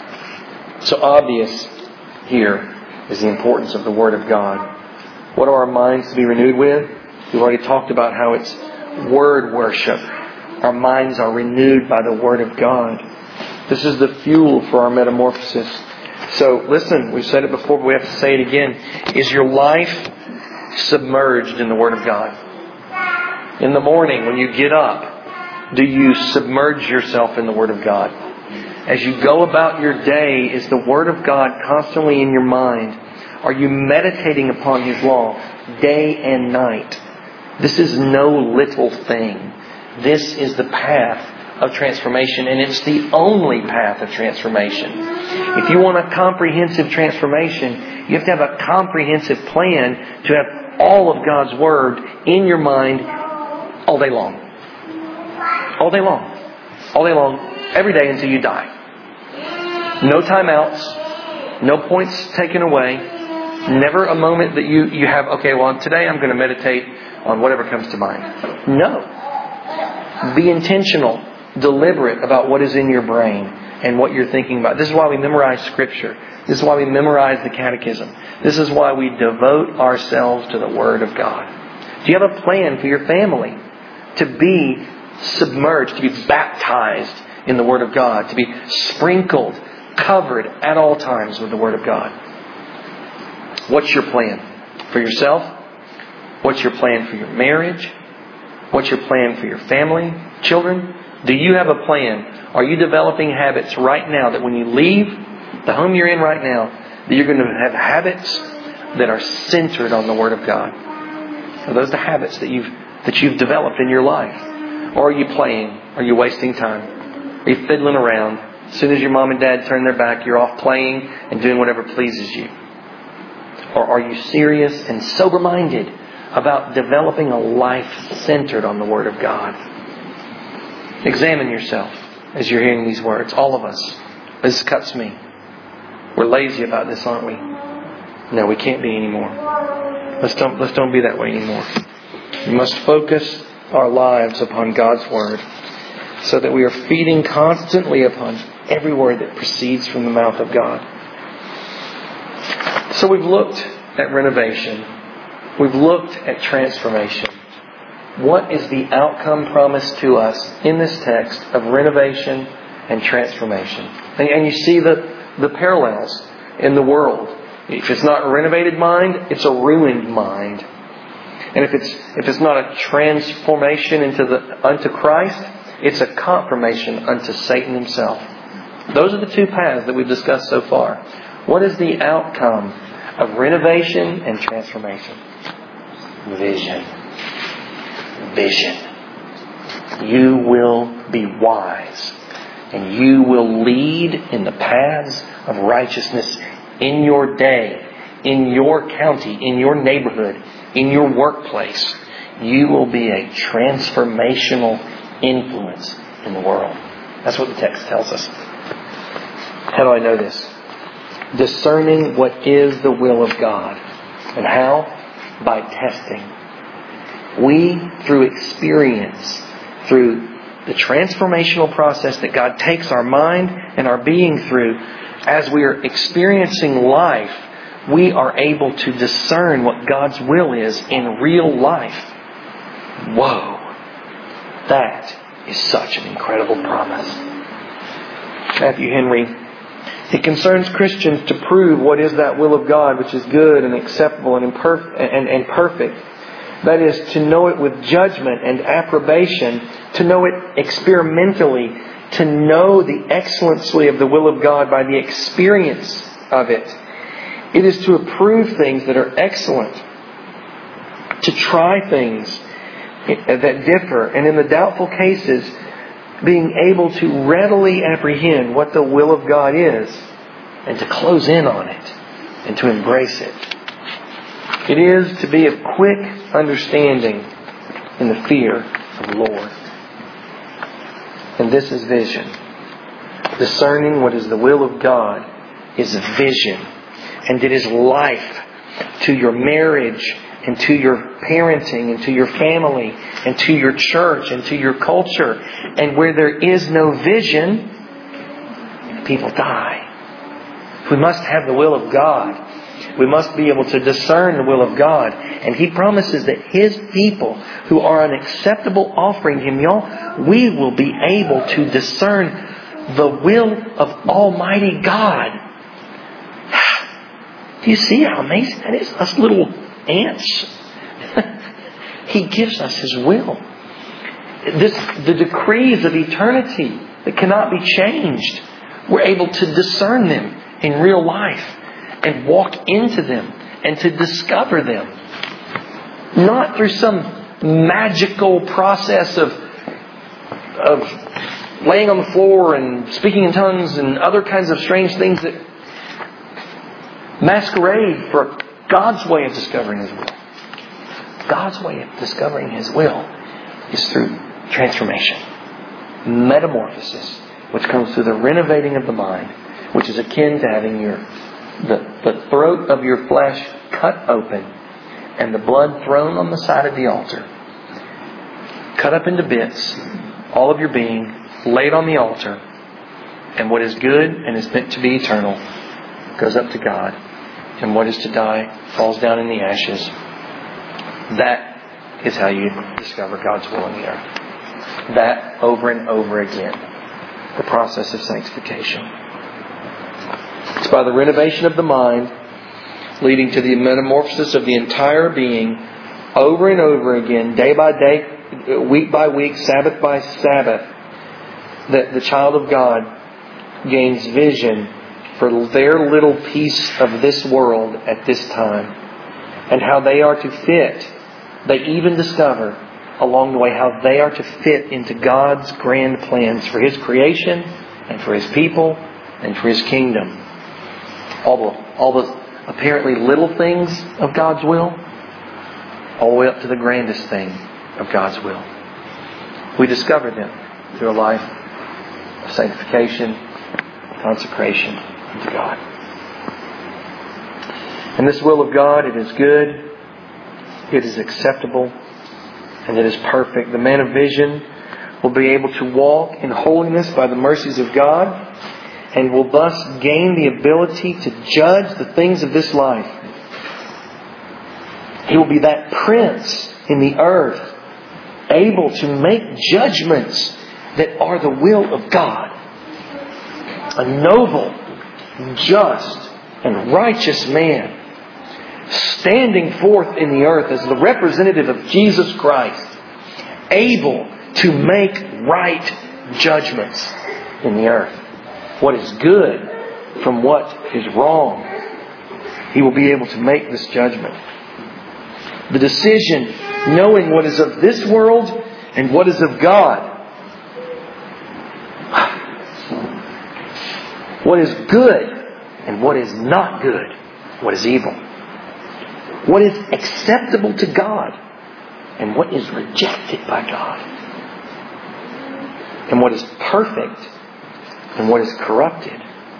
So obvious here is the importance of the Word of God. What are our minds to be renewed with? We've already talked about how it's Word worship. Our minds are renewed by the Word of God. This is the fuel for our metamorphosis. So listen, we've said it before, but we have to say it again. Is your life submerged in the Word of God? In the morning when you get up, do you submerge yourself in the Word of God? As you go about your day, is the Word of God constantly in your mind? Are you meditating upon His law day and night? This is no little thing. This is the path of transformation, and it's the only path of transformation. If you want a comprehensive transformation, you have to have a comprehensive plan to have all of God's Word in your mind all day long. All day long. All day long. Every day until you die. No timeouts. No points taken away. Never a moment that you, you have, okay, well, today I'm going to meditate on whatever comes to mind. No. Be intentional. Deliberate about what is in your brain and what you're thinking about. This is why we memorize Scripture. This is why we memorize the Catechism. This is why we devote ourselves to the Word of God. Do you have a plan for your family to be submerged, to be baptized in the Word of God, to be sprinkled, covered at all times with the Word of God? What's your plan for yourself? What's your plan for your marriage? What's your plan for your family, children? Do you have a plan? Are you developing habits right now that when you leave the home you're in right now, that you're going to have habits that are centered on the Word of God? Are those the habits that you've that you've developed in your life? Or are you playing? Are you wasting time? Are you fiddling around? As soon as your mom and dad turn their back, you're off playing and doing whatever pleases you. Or are you serious and sober-minded about developing a life centered on the Word of God? Examine yourself as you're hearing these words. All of us. This cuts me. We're lazy about this, aren't we? No, we can't be anymore. Let's don't, let's don't be that way anymore. We must focus our lives upon God's Word so that we are feeding constantly upon every word that proceeds from the mouth of God. So we've looked at renovation. We've looked at transformation. What is the outcome promised to us in this text of renovation and transformation? And, and you see the, the parallels in the world. If it's not a renovated mind, it's a ruined mind. And if it's if it's not a transformation into the unto Christ, it's a confirmation unto Satan himself. Those are the two paths that we've discussed so far. What is the outcome of renovation and transformation? Vision. Vision. You will be wise, and you will lead in the paths of righteousness in your day, in your county, in your neighborhood, in your workplace. You will be a transformational influence in the world. That's what the text tells us. How do I know this? Discerning what is the will of God. And how? By testing. We, through experience, through the transformational process that God takes our mind and our being through, as we are experiencing life, we are able to discern what God's will is in real life. Whoa! That is such an incredible promise. Matthew Henry, it concerns Christians to prove what is that will of God, which is good and acceptable and, imperf- and, and perfect. That is, to know it with judgment and approbation, to know it experimentally, to know the excellency of the will of God by the experience of it. It is to approve things that are excellent, to try things that differ, and in the doubtful cases, being able to readily apprehend what the will of God is, and to close in on it, and to embrace it. It is to be of quick understanding in the fear of the Lord. And this is vision. Discerning what is the will of God is vision. And it is life to your marriage, and to your parenting, and to your family, and to your church, and to your culture. And where there is no vision, people die. We must have the will of God. We must be able to discern the will of God. And He promises that His people who are an acceptable offering to Him, y'all, we will be able to discern the will of Almighty God. Do you see how amazing that is? Us little ants. He gives us His will. This, the decrees of eternity that cannot be changed. We're able to discern them in real life and walk into them and to discover them. Not through some magical process of, of laying on the floor and speaking in tongues and other kinds of strange things that masquerade for God's way of discovering His will. God's way of discovering His will is through transformation, metamorphosis, which comes through the renovating of the mind, which is akin to having your the, the throat of your flesh cut open and the blood thrown on the side of the altar, cut up into bits, all of your being laid on the altar, and what is good and is meant to be eternal goes up to God, and what is to die falls down in the ashes. That is how you discover God's will in the earth. That over and over again. The process of sanctification. It's by the renovation of the mind, leading to the metamorphosis of the entire being, over and over again, day by day, week by week, Sabbath by Sabbath, that the child of God gains vision for their little piece of this world at this time, and how they are to fit. They even discover along the way how they are to fit into God's grand plans for His creation and for His people and for His kingdom. All the, all the apparently little things of God's will, all the way up to the grandest thing of God's will. We discover them through a life of sanctification, consecration to God. And this will of God, it is good, it is acceptable, and it is perfect. The man of vision will be able to walk in holiness by the mercies of God, and will thus gain the ability to judge the things of this life. He will be that prince in the earth, able to make judgments that are the will of God. A noble, just, and righteous man, standing forth in the earth as the representative of Jesus Christ, able to make right judgments in the earth. What is good from what is wrong. He will be able to make this judgment. The decision, knowing what is of this world and what is of God. What is good and what is not good. What is evil. What is acceptable to God and what is rejected by God. And what is perfect and what is corrupted.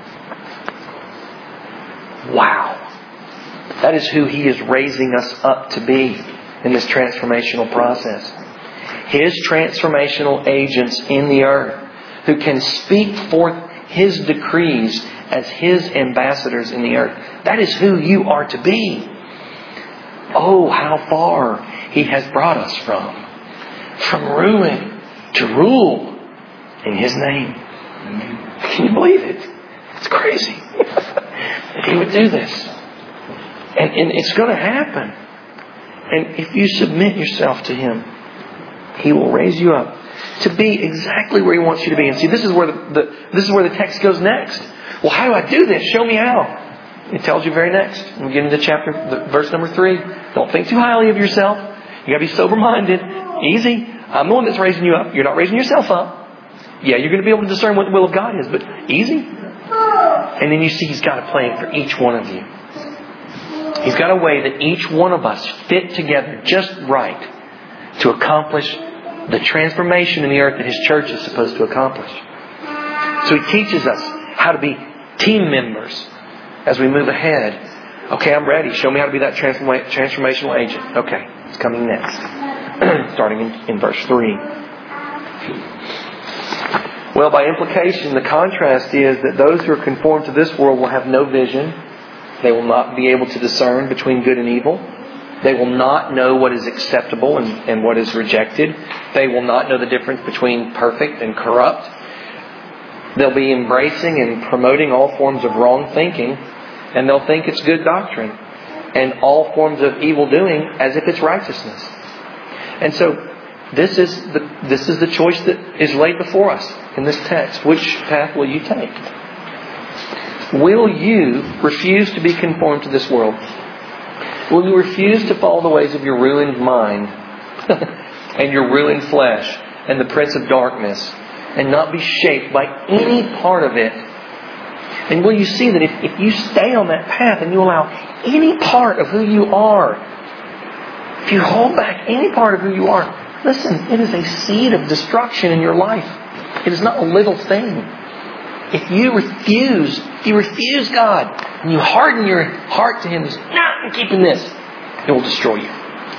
Wow. That is who He is raising us up to be in this transformational process. His transformational agents in the earth who can speak forth His decrees as His ambassadors in the earth. That is who you are to be. Oh, how far He has brought us from. From ruin to rule in His name. Can you believe it? It's crazy that He would do this. And, and it's going to happen. And if you submit yourself to Him, He will raise you up to be exactly where He wants you to be. And see, this is where the, the this is where the text goes next. Well, how do I do this? Show me how. It tells you very next. We get into chapter, the, verse number three. Don't think too highly of yourself. You got to be sober-minded. Easy. I'm the one that's raising you up. You're not raising yourself up. Yeah, you're going to be able to discern what the will of God is, but easy. And then you see He's got a plan for each one of you. He's got a way that each one of us fit together just right to accomplish the transformation in the earth that His church is supposed to accomplish. So He teaches us how to be team members as we move ahead. Okay, I'm ready. Show me how to be that transforma- transformational agent. Okay, it's coming next. Starting in, in verse three. Well, by implication, the contrast is that those who are conformed to this world will have no vision. They will not be able to discern between good and evil. They will not know what is acceptable and, and what is rejected. They will not know the difference between perfect and corrupt. They'll be embracing and promoting all forms of wrong thinking, and they'll think it's good doctrine, and all forms of evil doing as if it's righteousness. And so this is the this is the choice that is laid before us in this text. Which path will you take? Will you refuse to be conformed to this world? Will you refuse to follow the ways of your ruined mind and your ruined flesh and the prince of darkness and not be shaped by any part of it? And will you see that if, if you stay on that path and you allow any part of who you are, if you hold back any part of who you are, listen, it is a seed of destruction in your life. It is not a little thing. If you refuse, if you refuse God, and you harden your heart to Him, no, I'm keeping this, it will destroy you.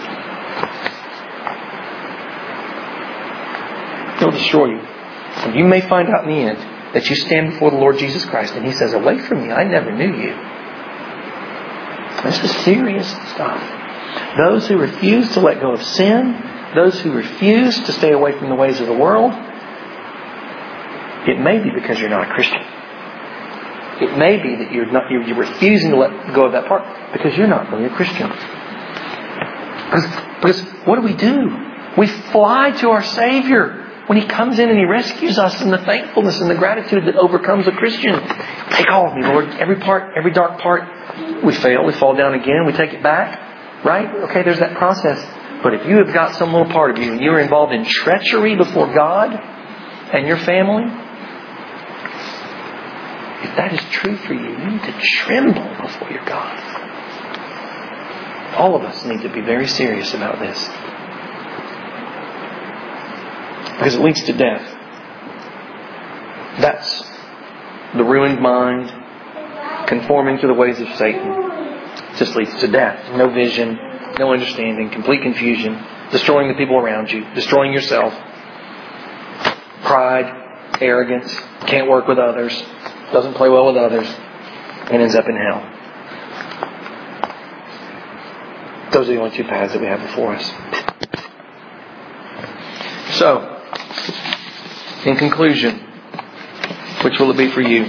It will destroy you. And you may find out in the end that you stand before the Lord Jesus Christ and He says, away from me, I never knew you. This is serious stuff. Those who refuse to let go of sin, those who refuse to stay away from the ways of the world, it may be because you're not a Christian. It may be that you're not you're refusing to let go of that part because you're not really a Christian. Because, because what do we do? We fly to our Savior when He comes in and He rescues us, in the thankfulness and the gratitude that overcomes a Christian. Take all of me, Lord. Every part, every dark part, we fail, we fall down again, we take it back. Right? Okay, there's that process. But if you have got some little part of you and you're involved in treachery before God and your family, if that is true for you, you need to tremble before your God. All of us need to be very serious about this. Because it leads to death. That's the ruined mind, conforming to the ways of Satan. It just leads to death. No vision, no understanding, complete confusion, destroying the people around you, destroying yourself. Pride, arrogance, can't work with others, doesn't play well with others, and ends up in hell. Those are the only two paths that we have before us. So, in conclusion, which will it be for you?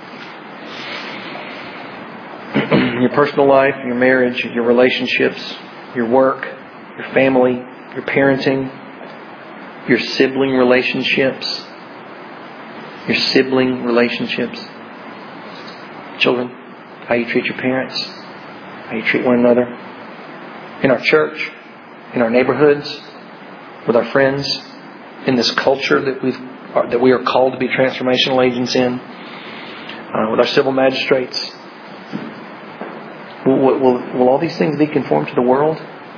Your personal life, your marriage, your relationships, your work, your family, your parenting, your sibling relationships, your sibling relationships. Children, how you treat your parents, how you treat one another, in our church, in our neighborhoods, with our friends, in this culture that we've that we are called to be transformational agents in, uh, with our civil magistrates. Will, will, will all these things be conformed to the world?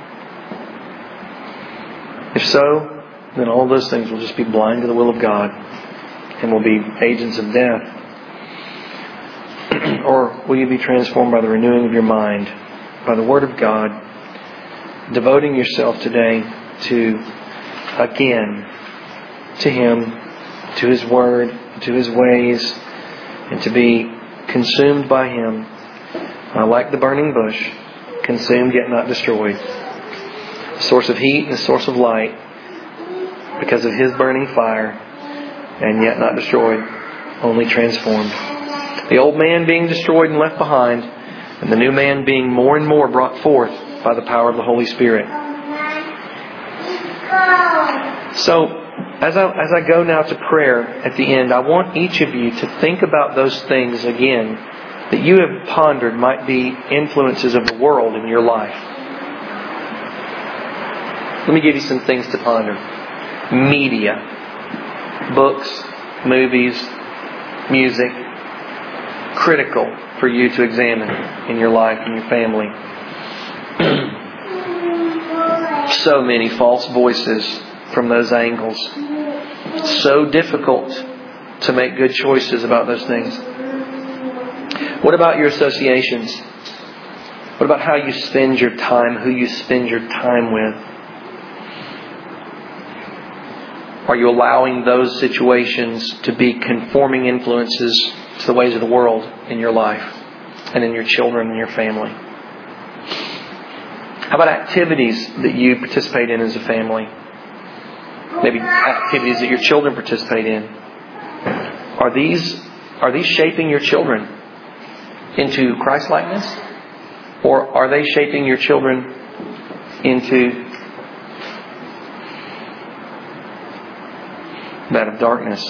If so, then all those things will just be blind to the will of God and will be agents of death. Or will you be transformed by the renewing of your mind, by the Word of God, devoting yourself today to, again, to Him, to His Word, to His ways, and to be consumed by Him, uh, like the burning bush, consumed yet not destroyed. A source of heat and a source of light because of His burning fire, and yet not destroyed, only transformed. The old man being destroyed and left behind, and the new man being more and more brought forth by the power of the Holy Spirit. So, as I, as I go now to prayer at the end, I want each of you to think about those things again that you have pondered might be influences of the world in your life. Let me give you some things to ponder. Media, books, movies, music, critical for you to examine in your life and your family. So many false voices from those angles. It's so difficult to make good choices about those things. What about your associations? What about how you spend your time, who you spend your time with? Are you allowing those situations to be conforming influences to the ways of the world in your life and in your children and your family? How about activities that you participate in as a family? Maybe activities that your children participate in. Are these are these shaping your children into Christ-likeness? Or are they shaping your children into that of darkness?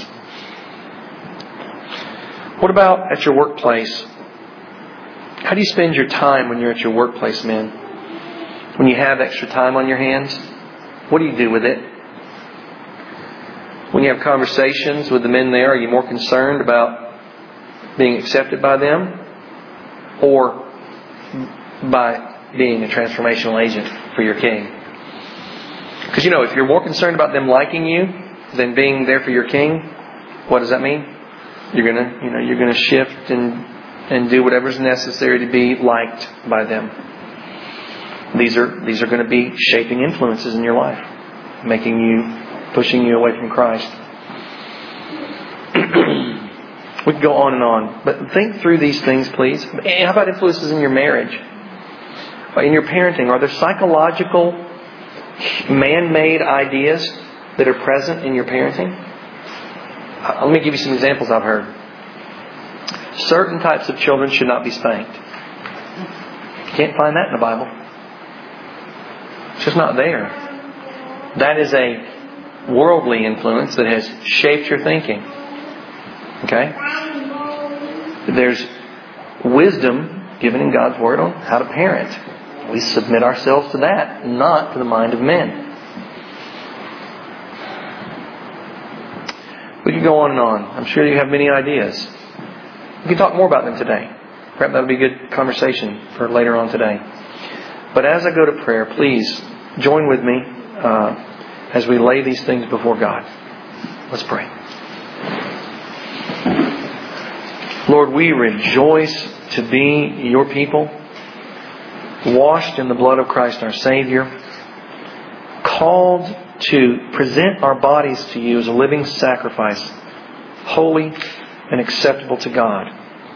What about at your workplace? How do you spend your time when you're at your workplace, men? When you have extra time on your hands, what do you do with it? When you have conversations with the men there, are you more concerned about being accepted by them or by being a transformational agent for your King? Because you know, if you're more concerned about them liking you than being there for your King, what does that mean? You're gonna, you know, you're gonna shift and and do whatever's necessary to be liked by them. These are these are going to be shaping influences in your life, making you, pushing you away from Christ. We could go on and on, but think through these things, please. How about influences in your marriage, in your parenting? Are there psychological, man-made ideas that are present in your parenting? Let me give you some examples I've heard. Certain types of children should not be spanked. You can't find that in the Bible. It's just not there. That is a worldly influence that has shaped your thinking. Okay? There's wisdom given in God's Word on how to parent. We submit ourselves to that, not to the mind of men. We could go on and on. I'm sure you have many ideas. We can talk more about them today. Perhaps that would be a good conversation for later on today. But as I go to prayer, please join with me uh, as we lay these things before God. Let's pray. Lord, we rejoice to be your people, washed in the blood of Christ our Savior, called to present our bodies to you as a living sacrifice, holy and acceptable to God.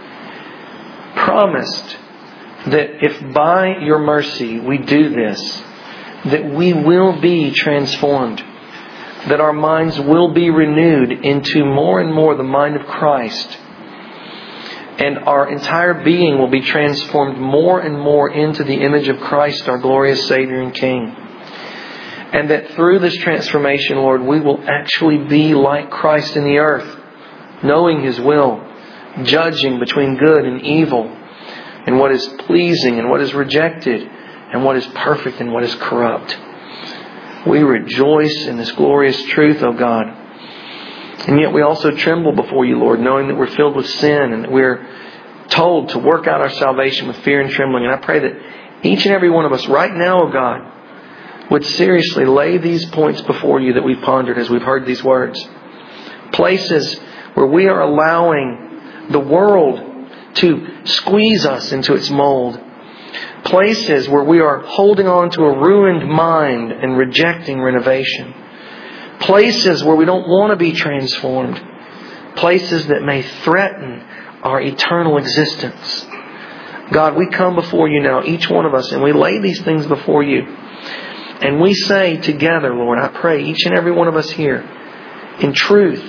Promised that if by your mercy we do this, that we will be transformed, that our minds will be renewed into more and more the mind of Christ, and our entire being will be transformed more and more into the image of Christ, our glorious Savior and King. And that through this transformation, Lord, we will actually be like Christ in the earth, knowing His will, judging between good and evil, and what is pleasing and what is rejected, and what is perfect and what is corrupt. We rejoice in this glorious truth, O God. And yet we also tremble before You, Lord, knowing that we're filled with sin and that we're told to work out our salvation with fear and trembling. And I pray that each and every one of us right now, O God, would seriously lay these points before You that we've pondered as we've heard these words. Places where we are allowing the world to squeeze us into its mold. Places where we are holding on to a ruined mind and rejecting renovation. Places where we don't want to be transformed. Places that may threaten our eternal existence. God, we come before You now, each one of us, and we lay these things before You. And we say together, Lord, I pray each and every one of us here, in truth,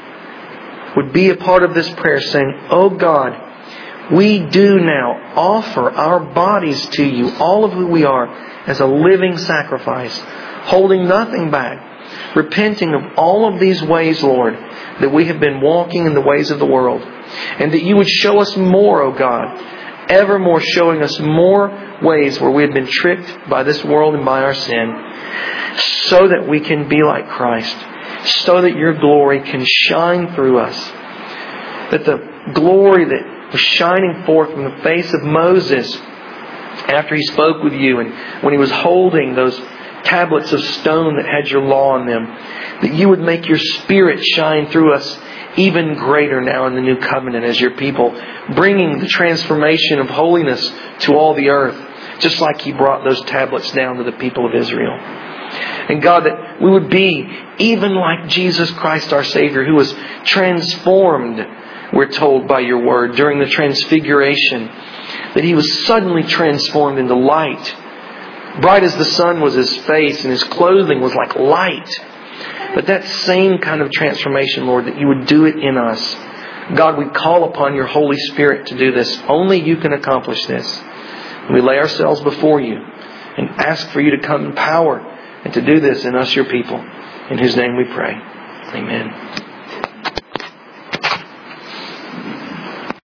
would be a part of this prayer saying, Oh God, we do now offer our bodies to You, all of who we are, as a living sacrifice, holding nothing back, repenting of all of these ways, Lord, that we have been walking in the ways of the world. And that You would show us more, O God, evermore showing us more ways where we have been tricked by this world and by our sin, so that we can be like Christ, so that Your glory can shine through us. That the glory that was shining forth from the face of Moses after he spoke with You and when he was holding those tablets of stone that had Your law on them, that You would make Your Spirit shine through us even greater now in the new covenant as Your people, bringing the transformation of holiness to all the earth, just like You brought those tablets down to the people of Israel. And God, that we would be even like Jesus Christ our Savior, who was transformed, we're told by Your word, during the transfiguration, that He was suddenly transformed into light. Bright as the sun was His face, and His clothing was like light. But that same kind of transformation, Lord, that You would do it in us. God, we call upon Your Holy Spirit to do this. Only You can accomplish this. And we lay ourselves before You and ask for You to come in power and to do this in us, Your people, in whose name we pray. Amen.